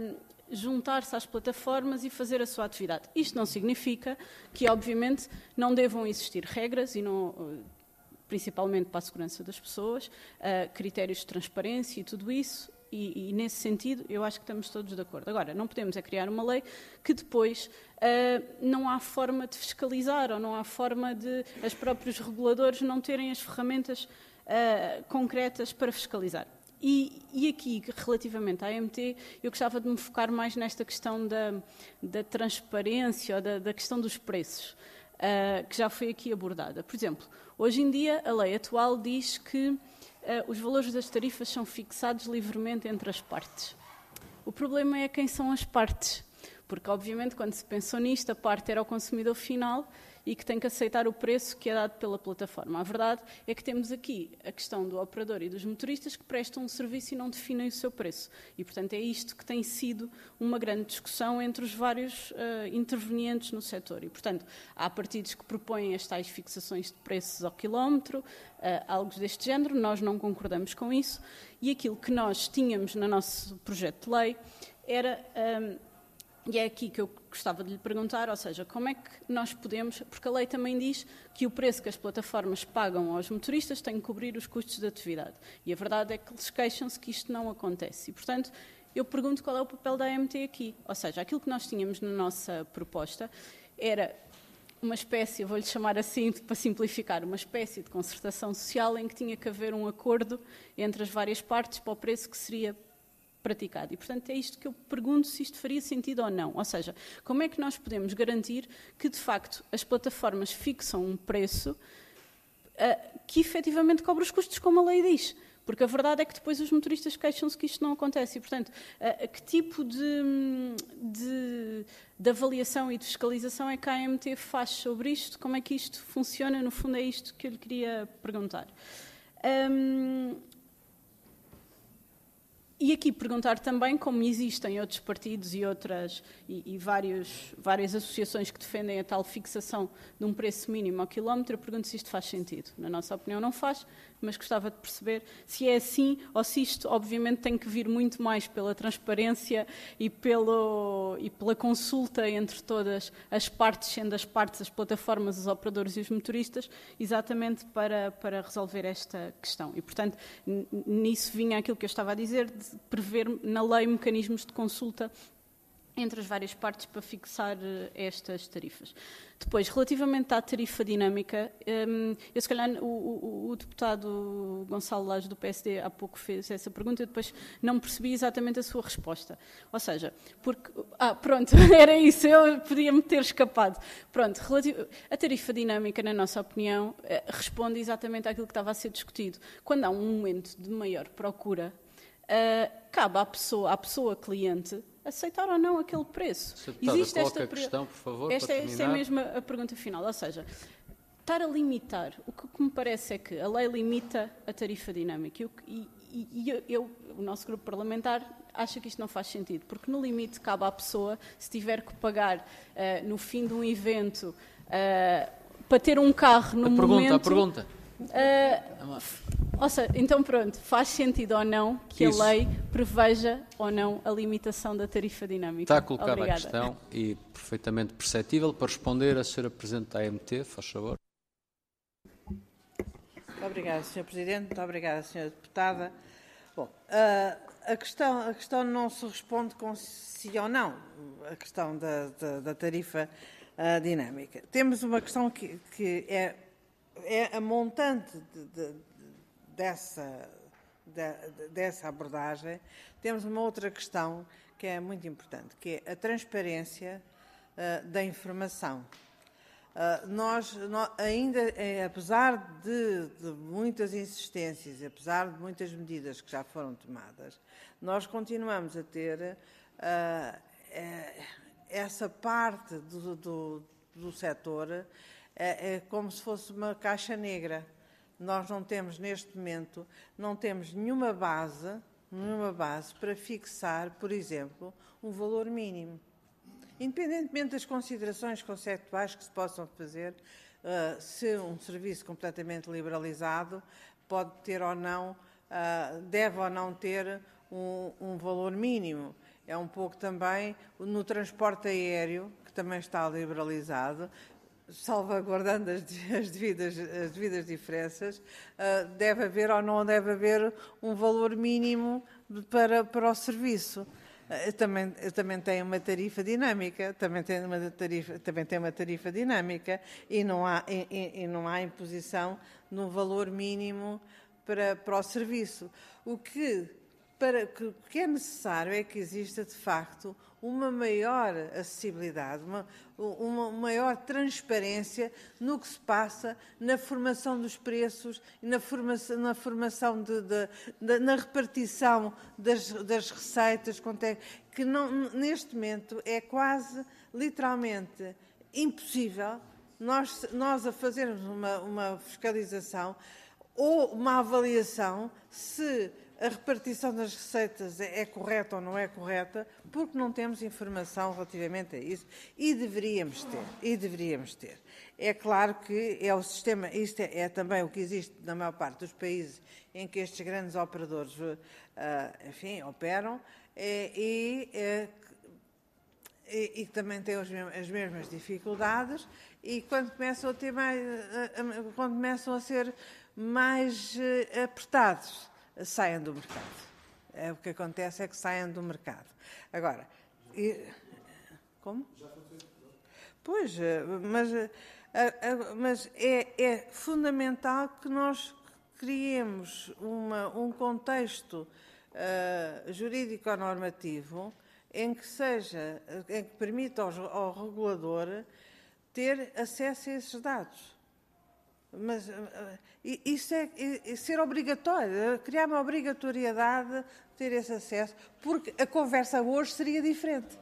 juntar-se às plataformas e fazer a sua atividade. Isto não significa que, obviamente, não devam existir regras, e não, principalmente para a segurança das pessoas, uh, critérios de transparência e tudo isso, e, e nesse sentido eu acho que estamos todos de acordo. Agora, não podemos é criar uma lei que depois uh, não há forma de fiscalizar, ou não há forma de os próprios reguladores não terem as ferramentas uh, concretas para fiscalizar. E, e aqui, relativamente à A M T, eu gostava de me focar mais nesta questão da, da transparência, ou da, da questão dos preços, uh, que já foi aqui abordada. Por exemplo, hoje em dia, a lei atual diz que uh, os valores das tarifas são fixados livremente entre as partes. O problema é quem são as partes, porque, obviamente, quando se pensou nisto, a parte era o consumidor final e que tem que aceitar o preço que é dado pela plataforma. A verdade é que temos aqui a questão do operador e dos motoristas que prestam um serviço e não definem o seu preço. E, portanto, é isto que tem sido uma grande discussão entre os vários uh, intervenientes no setor. E, portanto, há partidos que propõem as tais fixações de preços ao quilómetro, uh, algo deste género, nós não concordamos com isso. E aquilo que nós tínhamos no nosso projeto de lei era... Um, E é aqui que eu gostava de lhe perguntar, ou seja, como é que nós podemos, porque a lei também diz que o preço que as plataformas pagam aos motoristas tem que cobrir os custos da atividade. E a verdade é que eles queixam-se que isto não acontece. E, portanto, eu pergunto qual é o papel da A M T aqui. Ou seja, aquilo que nós tínhamos na nossa proposta era uma espécie, eu vou-lhe chamar assim, para simplificar, uma espécie de concertação social em que tinha que haver um acordo entre as várias partes para o preço que seria praticado. E, portanto, é isto que eu pergunto se isto faria sentido ou não. Ou seja, como é que nós podemos garantir que, de facto, as plataformas fixam um preço uh, que efetivamente cobre os custos, como a lei diz? Porque a verdade é que depois os motoristas queixam-se que isto não acontece. E, portanto, uh, que tipo de, de, de avaliação e de fiscalização é que a A M T faz sobre isto? Como é que isto funciona? No fundo, é isto que eu lhe queria perguntar. Um, E aqui perguntar também como existem outros partidos e outras e, e vários, várias associações que defendem a tal fixação de um preço mínimo ao quilómetro. Eu pergunto se isto faz sentido. Na nossa opinião não faz, mas gostava de perceber se é assim ou se isto obviamente tem que vir muito mais pela transparência e, pelo, e pela consulta entre todas as partes, sendo as partes, as plataformas, os operadores e os motoristas, exatamente para, para resolver esta questão. E, portanto, nisso vinha aquilo que eu estava a dizer, de prever na lei mecanismos de consulta entre as várias partes para fixar estas tarifas. Depois, relativamente à tarifa dinâmica, eu se calhar o, o, o deputado Gonçalo Lage do P S D há pouco fez essa pergunta, eu depois não percebi exatamente a sua resposta. Ou seja, porque... Ah, pronto, era isso, eu podia-me ter escapado. Pronto, relativo, a tarifa dinâmica, na nossa opinião, responde exatamente àquilo que estava a ser discutido. Quando há um momento de maior procura, Uh, cabe à pessoa, à pessoa cliente aceitar ou não aquele preço. Senhora Deputada, Existe esta a questão, por favor, esta, para esta é mesmo a pergunta final, ou seja, estar a limitar, o que, que me parece é que a lei limita a tarifa dinâmica e, e, e eu, eu, o nosso grupo parlamentar acha que isto não faz sentido, porque no limite cabe à pessoa, se tiver que pagar uh, no fim de um evento uh, para ter um carro no a momento... Pergunta, a pergunta. Uh, ou seja, então pronto, faz sentido ou não que Isso. a lei preveja ou não a limitação da tarifa dinâmica? Está colocada Obrigada. a questão e perfeitamente perceptível. Para responder, a senhora Presidente da A M T, faz favor. Muito obrigada, senhor Presidente. Muito obrigada, senhora Deputada. Bom, a, a, questão, a questão não se responde com sim ou não, a questão da, da, da tarifa uh, dinâmica. Temos uma questão que, que é, é a montante de, de, dessa, de, dessa abordagem. Temos uma outra questão que é muito importante, que é a transparência uh, da informação. Uh, nós, nós ainda, eh, apesar de, de muitas insistências, apesar de muitas medidas que já foram tomadas, nós continuamos a ter uh, eh, essa parte do, do, do setor é, é como se fosse uma caixa negra. Nós não temos, neste momento, não temos nenhuma base, nenhuma base para fixar, por exemplo, um valor mínimo. Independentemente das considerações conceptuais que se possam fazer, uh, se um serviço completamente liberalizado pode ter ou não, uh, deve ou não ter um, um valor mínimo. é um pouco também no transporte aéreo, que também está liberalizado, salvaguardando as, as, devidas, as devidas diferenças, uh, deve haver ou não deve haver um valor mínimo para, para o serviço. Uh, também, também tem uma tarifa dinâmica, também tem uma tarifa, também tem uma tarifa dinâmica e não há, e, e não há imposição de um valor mínimo para, para o serviço. O que, para, o que é necessário é que exista, de facto, uma maior acessibilidade, uma, uma maior transparência no que se passa na formação dos preços, na formação, na, formação de, de, de, na repartição das, das receitas, que não, neste momento é quase, literalmente, impossível nós, nós a fazermos uma, uma fiscalização ou uma avaliação se a repartição das receitas é correta ou não é correta, porque não temos informação relativamente a isso e deveríamos ter, e deveríamos ter. É claro que é o sistema, isto é, é também o que existe na maior parte dos países em que estes grandes operadores, uh, enfim, operam é, e, é, e, e também têm as mesmas, as mesmas dificuldades e quando começam a ter mais, quando começam a ser mais uh, apertados, saiam do mercado. É, o que acontece é que saiam do mercado. Agora, e, como? Pois, mas, mas é, é fundamental que nós criemos uma, um contexto uh, jurídico-normativo em que seja, em que permita ao, ao regulador ter acesso a esses dados. Mas uh, isso é, é ser obrigatório, criar uma obrigatoriedade de ter esse acesso, porque a conversa hoje seria diferente.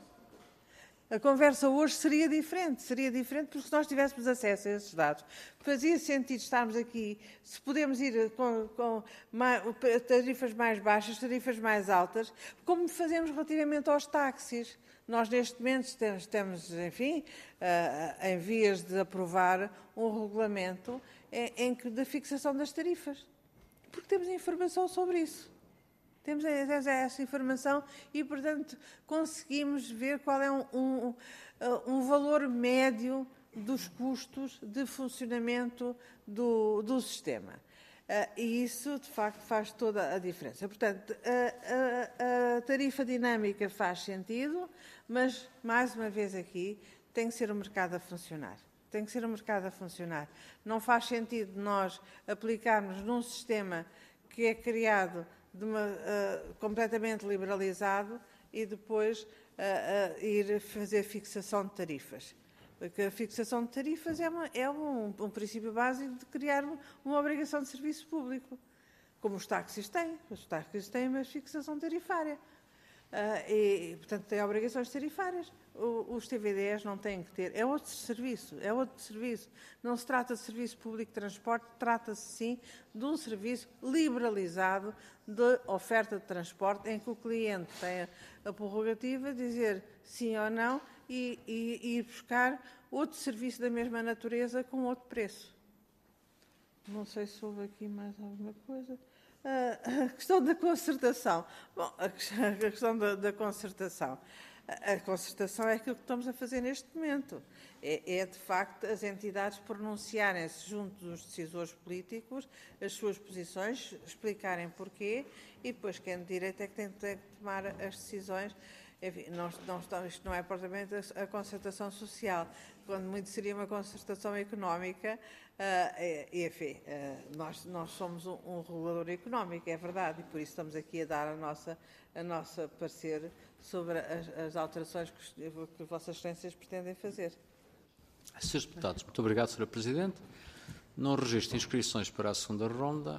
A conversa hoje seria diferente, seria diferente porque se nós tivéssemos acesso a esses dados, fazia sentido estarmos aqui, se podemos ir com, com mais, tarifas mais baixas, tarifas mais altas, como fazemos relativamente aos táxis. Nós, neste momento, estamos, temos, enfim, uh, em vias de aprovar um regulamento em, em que, da fixação das tarifas, porque temos informação sobre isso. Temos essa informação e, portanto, conseguimos ver qual é um, um, um valor médio dos custos de funcionamento do, do sistema. Uh, e isso, de facto, faz toda a diferença. Portanto, a, a, a tarifa dinâmica faz sentido, mas, mais uma vez aqui, tem que ser o mercado a funcionar. Tem que ser o mercado a funcionar. Não faz sentido nós aplicarmos num sistema que é criado de uma, uh, completamente liberalizado e depois uh, uh, ir fazer fixação de tarifas. Porque a fixação de tarifas é, uma, é um, um princípio básico de criar uma obrigação de serviço público, como os táxis têm. Os táxis têm uma fixação tarifária. Uh, e, portanto, têm obrigações tarifárias. O, os T V Ds não têm que ter. É outro serviço, é outro serviço. Não se trata de serviço público de transporte, trata-se, sim, de um serviço liberalizado de oferta de transporte, em que o cliente tem a prerrogativa de dizer sim ou não e, e, e ir buscar outro serviço da mesma natureza com outro preço. Não sei se houve aqui mais alguma coisa. A questão da concertação. Bom, a questão da, da concertação. A concertação é aquilo que estamos a fazer neste momento. É, é de facto, as entidades pronunciarem-se junto dos decisores políticos, as suas posições, explicarem porquê, e depois quem de direito é que tem, tem que tomar as decisões. Enfim, não, não, isto não é propriamente a concertação social, quando muito seria uma concertação económica, uh, e, enfim, uh, nós, nós somos um, um regulador económico, é verdade, e por isso estamos aqui a dar a nossa, a nossa parecer sobre as, as alterações que, que Vossas Excelências pretendem fazer. senhores Deputados, muito obrigado, senhora Presidente. Não registro inscrições para a segunda ronda.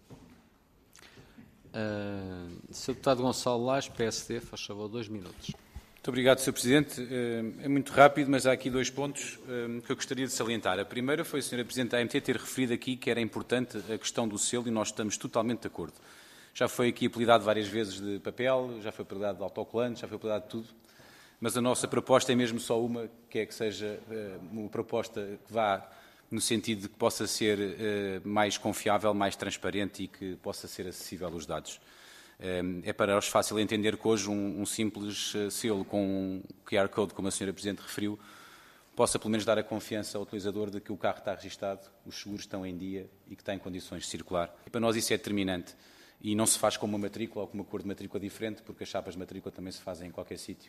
Uh, senhor Deputado Gonçalo Lage, P S D, faz favor, dois minutos. Muito obrigado, senhor Presidente. É muito rápido, mas há aqui dois pontos que eu gostaria de salientar. A primeira foi a senhora Presidente da A M T ter referido aqui que era importante a questão do selo e nós estamos totalmente de acordo. Já foi aqui apelidado várias vezes de papel, já foi apelidado de autocolante, já foi apelidado de tudo, mas a nossa proposta é mesmo só uma, que é que seja uma proposta que vá no sentido de que possa ser mais confiável, mais transparente e que possa ser acessível aos dados. É para nós fácil entender que hoje um, um simples selo com um Q R Code, como a senhora Presidente referiu, possa pelo menos dar a confiança ao utilizador de que o carro está registado, os seguros estão em dia e que está em condições de circular. E para nós isso é determinante. E não se faz com uma matrícula ou com uma cor de matrícula diferente, porque as chapas de matrícula também se fazem em qualquer sítio.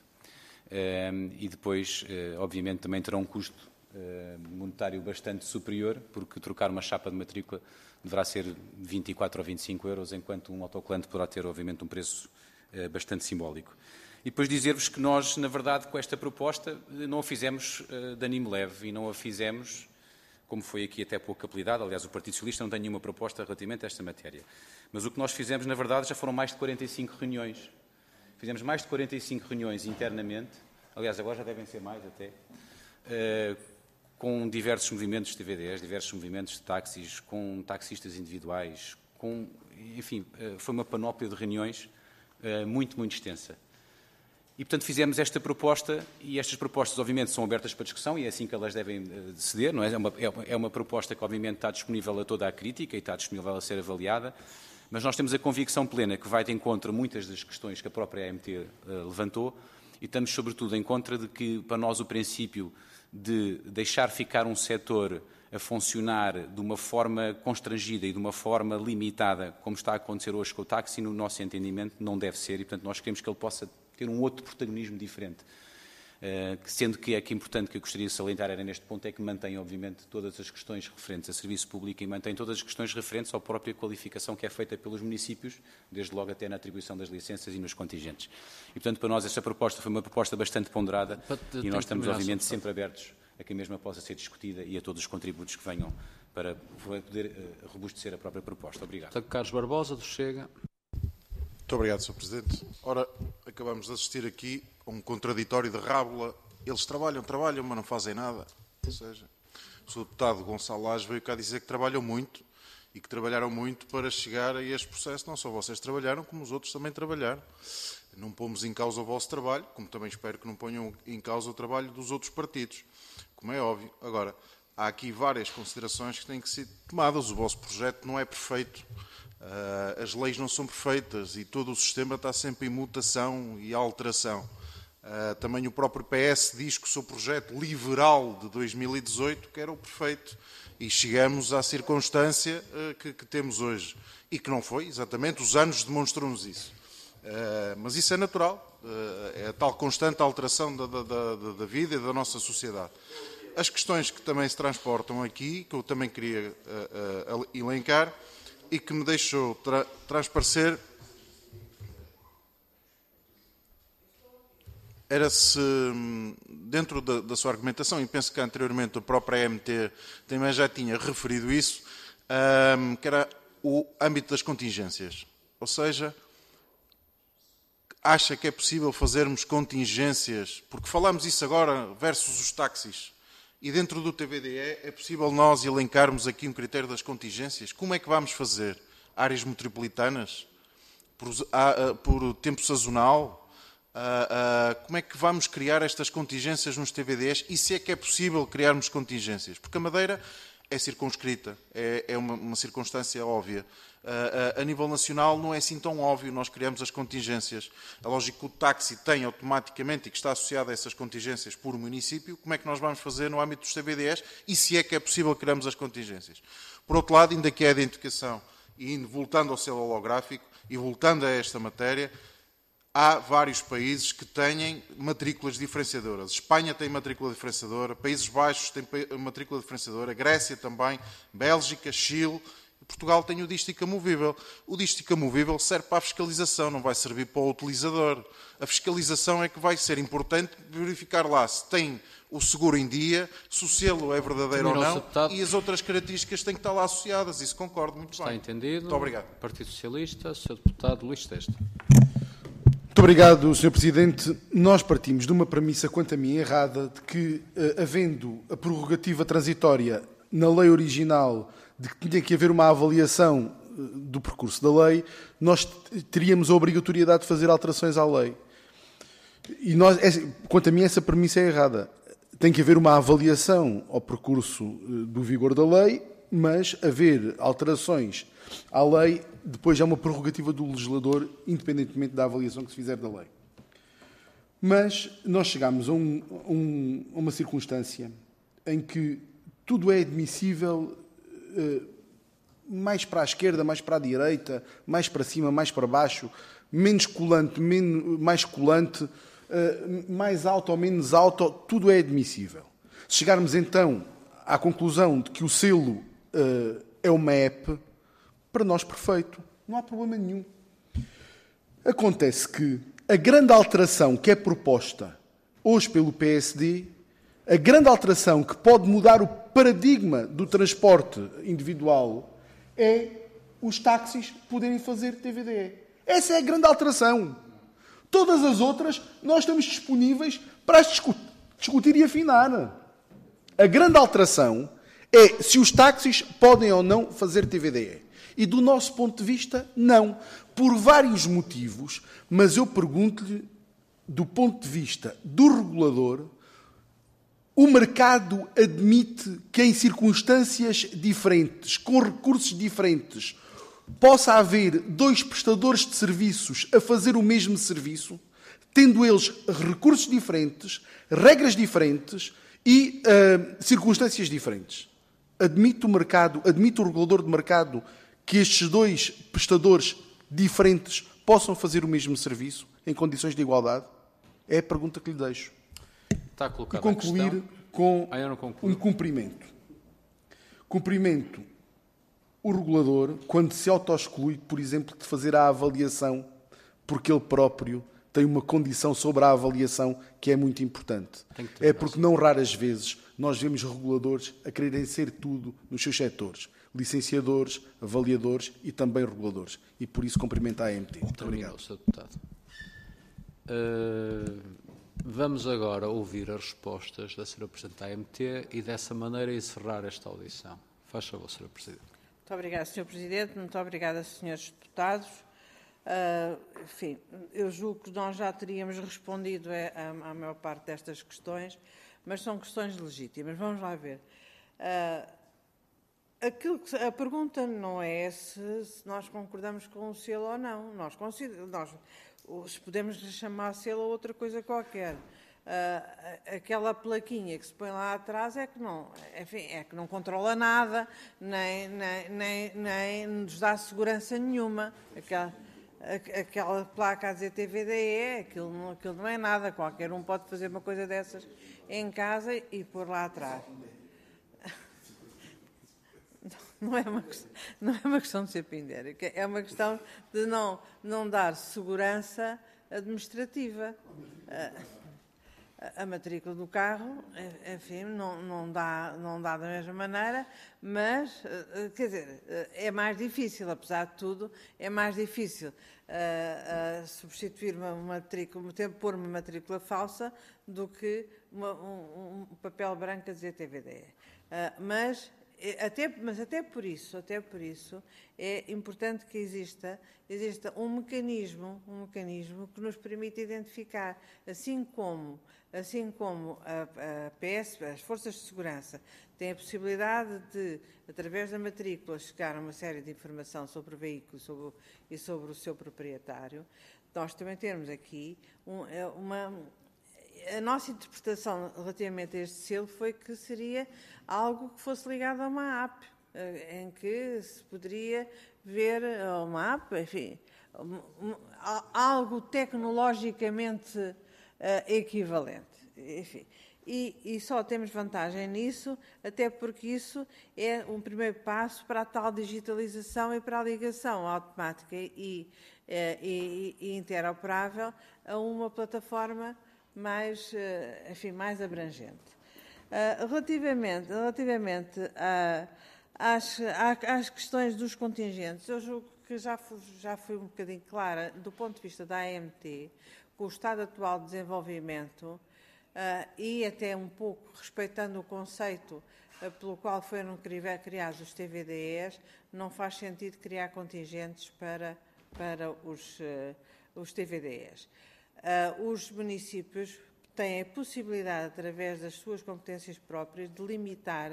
E depois, obviamente, também terá um custo monetário bastante superior, porque trocar uma chapa de matrícula deverá ser vinte e quatro ou vinte e cinco euros, enquanto um autocolante poderá ter, obviamente, um preço bastante simbólico. E depois dizer-vos que nós, na verdade, com esta proposta, não a fizemos de ânimo leve e não a fizemos, como foi aqui até pouco apelidado. Aliás, o Partido Socialista não tem nenhuma proposta relativamente a esta matéria. Mas o que nós fizemos, na verdade, já foram mais de quarenta e cinco reuniões. Fizemos mais de quarenta e cinco reuniões internamente, aliás, agora já devem ser mais até, uh, com diversos movimentos de T V D S, diversos movimentos de táxis, com taxistas individuais, com, enfim, uh, foi uma panóplia de reuniões uh, muito, muito extensa. E, portanto, fizemos esta proposta, e estas propostas, obviamente, são abertas para discussão, e é assim que elas devem ceder, não é? É uma, é uma proposta que, obviamente, está disponível a toda a crítica e está disponível a ser avaliada, mas nós temos a convicção plena que vai de encontro a muitas das questões que a própria A M T uh, levantou, e estamos, sobretudo, em contra de que, para nós, o princípio de deixar ficar um setor a funcionar de uma forma constrangida e de uma forma limitada, como está a acontecer hoje com o táxi, no nosso entendimento, não deve ser, e, portanto, nós queremos que ele possa ter um outro protagonismo diferente. Uh, sendo que é que importante que eu gostaria de salientar era neste ponto é que mantém, obviamente, todas as questões referentes a serviço público e mantém todas as questões referentes à própria qualificação que é feita pelos municípios, desde logo até na atribuição das licenças e nos contingentes. E, portanto, para nós esta proposta foi uma proposta bastante ponderada e nós estamos, obviamente, sempre abertos a que a mesma possa ser discutida e a todos os contributos que venham para poder uh, robustecer a própria proposta. Obrigado. Carlos Barbosa, do Chega. Muito obrigado, senhor Presidente. Ora, acabamos de assistir aqui a um contraditório de rábula. Eles trabalham, trabalham, mas não fazem nada. Ou seja, o senhor deputado Gonçalo Lage veio cá dizer que trabalham muito e que trabalharam muito para chegar a este processo. Não só vocês trabalharam, como os outros também trabalharam. Não pomos em causa o vosso trabalho, como também espero que não ponham em causa o trabalho dos outros partidos, como é óbvio. Agora, há aqui várias considerações que têm que ser tomadas. O vosso projeto não é perfeito. Uh, as leis não são perfeitas e todo o sistema está sempre em mutação e alteração. Uh, também o próprio P S diz que o seu projeto liberal de dois mil e dezoito que era o perfeito e chegamos à circunstância uh, que, que temos hoje e que não foi, exatamente, os anos demonstram-nos isso. Uh, mas isso é natural, uh, é a tal constante alteração da, da, da, da vida e da nossa sociedade. As questões que também se transportam aqui, que eu também queria uh, uh, elencar, e que me deixou tra transparecer era se, dentro da, da sua argumentação, e penso que anteriormente a própria A M T também já tinha referido isso, um, que era o âmbito das contingências. Ou seja, acha que é possível fazermos contingências, porque falamos isso agora versus os táxis, e dentro do T V D E é possível nós elencarmos aqui um critério das contingências? Como é que vamos fazer? Áreas metropolitanas? Por, uh, por tempo sazonal? Uh, uh, como é que vamos criar estas contingências nos T V D Es? E se é que é possível criarmos contingências? Porque a Madeira é circunscrita, é, é uma, uma circunstância óbvia. Uh, uh, a nível nacional não é assim tão óbvio, nós criamos as contingências. É lógico que o táxi tem automaticamente e que está associado a essas contingências por município. Como é que nós vamos fazer no âmbito dos T V D Es? E se é que é possível criarmos as contingências? Por outro lado, ainda que é a identificação, e indo, voltando ao selo holográfico e voltando a esta matéria, há vários países que têm matrículas diferenciadoras. Espanha tem matrícula diferenciadora, Países Baixos têm matrícula diferenciadora, Grécia também, Bélgica, Chile. Portugal tem o dístico amovível. O dístico amovível serve para a fiscalização, não vai servir para o utilizador. A fiscalização é que vai ser importante verificar lá se tem o seguro em dia, se o selo é verdadeiro ou não, e as outras características têm que estar lá associadas. Isso concordo muito bem. Está entendido. Muito obrigado. Partido Socialista, senhor Deputado Luís Testa. Muito obrigado, senhor Presidente. Nós partimos de uma premissa, quanto a mim, errada, de que, havendo a prerrogativa transitória na lei original de que tinha que haver uma avaliação do percurso da lei, nós teríamos a obrigatoriedade de fazer alterações à lei. E nós, quanto a mim, essa premissa é errada. Tem que haver uma avaliação ao percurso do vigor da lei, mas haver alterações à lei depois é uma prerrogativa do legislador, independentemente da avaliação que se fizer da lei. Mas nós chegamos a, um, um, a uma circunstância em que tudo é admissível, eh, mais para a esquerda, mais para a direita, mais para cima, mais para baixo, menos colante, menos, mais colante, eh, mais alto ou menos alto, tudo é admissível. Se chegarmos então à conclusão de que o selo eh, é uma app, para nós perfeito, não há problema nenhum. Acontece que a grande alteração que é proposta hoje pelo P S D, a grande alteração que pode mudar o paradigma do transporte individual é os táxis poderem fazer T V D E. Essa é a grande alteração. Todas as outras nós estamos disponíveis para as discutir e afinar. A grande alteração é se os táxis podem ou não fazer T V D E. E do nosso ponto de vista, não. Por vários motivos, mas eu pergunto-lhe, do ponto de vista do regulador, o mercado admite que em circunstâncias diferentes, com recursos diferentes, possa haver dois prestadores de serviços a fazer o mesmo serviço, tendo eles recursos diferentes, regras diferentes e uh, circunstâncias diferentes. Admite o mercado, admite o regulador de mercado que estes dois prestadores diferentes possam fazer o mesmo serviço em condições de igualdade? É a pergunta que lhe deixo. Está colocada e concluir a questão. com ah, eu não concluo. um cumprimento. Cumprimento o regulador quando se auto-exclui, por exemplo, de fazer a avaliação, porque ele próprio tem uma condição sobre a avaliação que é muito importante. É porque não raras vezes nós vemos reguladores a quererem ser tudo nos seus setores. Licenciadores, avaliadores e também reguladores. E por isso cumprimento a A M T. Muito Terminou, obrigado. senhor Deputado. Uh, vamos agora ouvir as respostas da senhora Presidente da A M T e dessa maneira encerrar esta audição. Faz favor, senhora Presidente. Muito obrigada, senhor Presidente. Muito obrigada, senhores deputados. Uh, enfim, eu julgo que nós já teríamos respondido à, à maior parte destas questões, mas são questões legítimas. Vamos lá ver. Uh, aquilo que, a pergunta não é se, se nós concordamos com o selo ou não. Nós, nós podemos chamar selo a outra coisa qualquer. Uh, aquela plaquinha que se põe lá atrás é que não, enfim, é que não controla nada, nem, nem, nem, nem nos dá segurança nenhuma. Aquela, aquela placa a dizer T V D E, aquilo não, aquilo não é nada. Qualquer um pode fazer uma coisa dessas em casa e pôr lá atrás. Não é, uma, não é uma questão de ser pindérica, é uma questão de não, não dar segurança administrativa. Uh, A matrícula do carro, enfim, não, não, dá, não dá da mesma maneira, mas, quer dizer, é mais difícil, apesar de tudo, é mais difícil uh, uh, substituir uma matrícula, pôr uma matrícula falsa do que uma, um, um papel branco a dizer T V D E. Uh, mas, até, mas até por isso, até por isso, é importante que exista, exista um mecanismo, um mecanismo que nos permita identificar, assim como Assim como a, a P S, as Forças de Segurança, têm a possibilidade de, através da matrícula, chegar a uma série de informação sobre o veículo sobre o, e sobre o seu proprietário, nós também temos aqui um, uma... A nossa interpretação relativamente a este selo foi que seria algo que fosse ligado a uma app, em que se poderia ver uma app, enfim, algo tecnologicamente Uh, equivalente. Enfim, e, e só temos vantagem nisso, até porque isso é um primeiro passo para a tal digitalização e para a ligação automática e, uh, e, e interoperável a uma plataforma mais, uh, enfim, mais abrangente. Uh, relativamente relativamente a, às, às questões dos contingentes, eu julgo que já fui, já fui um bocadinho clara do ponto de vista da A M T, com o estado atual de desenvolvimento uh, e até um pouco respeitando o conceito uh, pelo qual foram criados os T V D Es, não faz sentido criar contingentes para, para os, uh, os T V D Es. Uh, os municípios têm a possibilidade, através das suas competências próprias, de limitar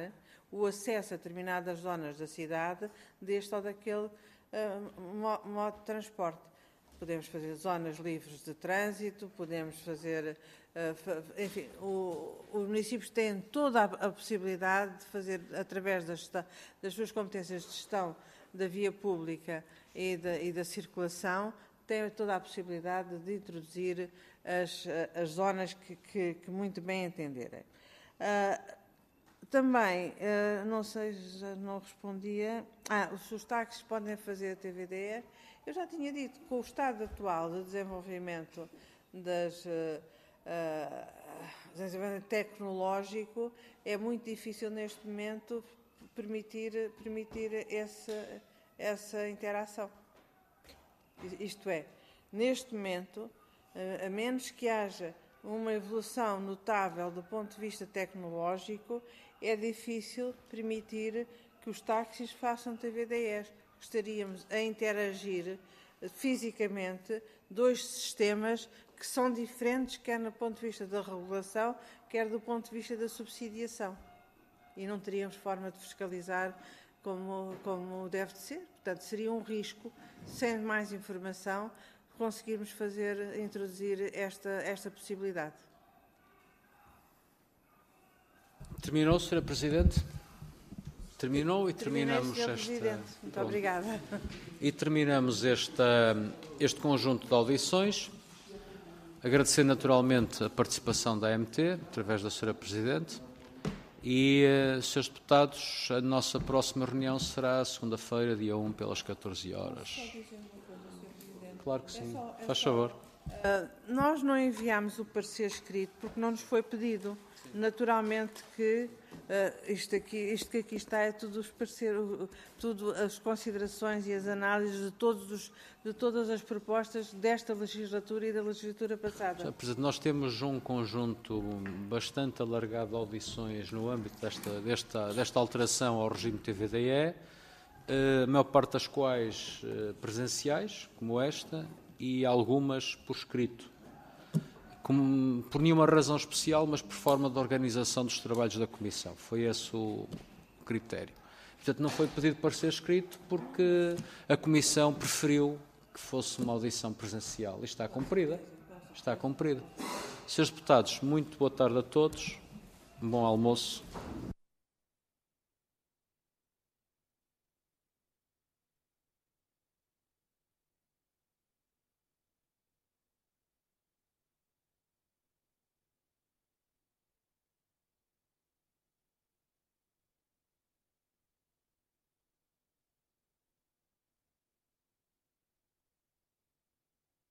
o acesso a determinadas zonas da cidade deste ou daquele uh, modo de transporte. Podemos fazer zonas livres de trânsito, podemos fazer... Uh, enfim, o, os municípios têm toda a, a possibilidade de fazer, através da gestão, das suas competências de gestão da via pública e da, e da circulação, têm toda a possibilidade de introduzir as, as zonas que, que, que muito bem entenderem. Uh, também, uh, não sei, já não respondia... Ah, os, os táxis podem fazer a T V D E. Eu já tinha dito que com o estado atual de desenvolvimento das... Uh, Uh, desenvolvimento tecnológico, é muito difícil neste momento permitir, permitir essa, essa interação. Isto é, neste momento, uh, a menos que haja uma evolução notável do ponto de vista tecnológico, é difícil permitir que os táxis façam T V D Es. Estaríamos a interagir fisicamente dois sistemas que são diferentes, quer do ponto de vista da regulação, quer do ponto de vista da subsidiação. E não teríamos forma de fiscalizar como, como deve de ser. Portanto, seria um risco, sem mais informação, conseguirmos fazer, introduzir esta, esta possibilidade. Terminou, senhora Presidente? Terminou e terminamos Terminei, esta... Presidente. Muito Pronto. Obrigada. E terminamos esta, este conjunto de audições. Agradecer naturalmente a participação da A M T, através da senhora Presidente. E, uh, senhores deputados, a nossa próxima reunião será segunda-feira, dia um, pelas catorze horas. Claro que sim. Faz favor. Uh, nós não enviámos o parecer escrito porque não nos foi pedido. Naturalmente que uh, isto, aqui, isto que aqui está é tudo, os parecer, tudo as considerações e as análises de, todos os, de todas as propostas desta legislatura e da legislatura passada. Presidente, nós temos um conjunto bastante alargado de audições no âmbito desta, desta, desta alteração ao regime T V D E, a maior parte das quais presenciais, como esta, e algumas por escrito. Como, por nenhuma razão especial, mas por forma de organização dos trabalhos da Comissão. Foi esse o critério. Portanto, não foi pedido para ser escrito porque a Comissão preferiu que fosse uma audição presencial. E está cumprida. Está cumprida. Senhores deputados, muito boa tarde a todos. Um bom almoço.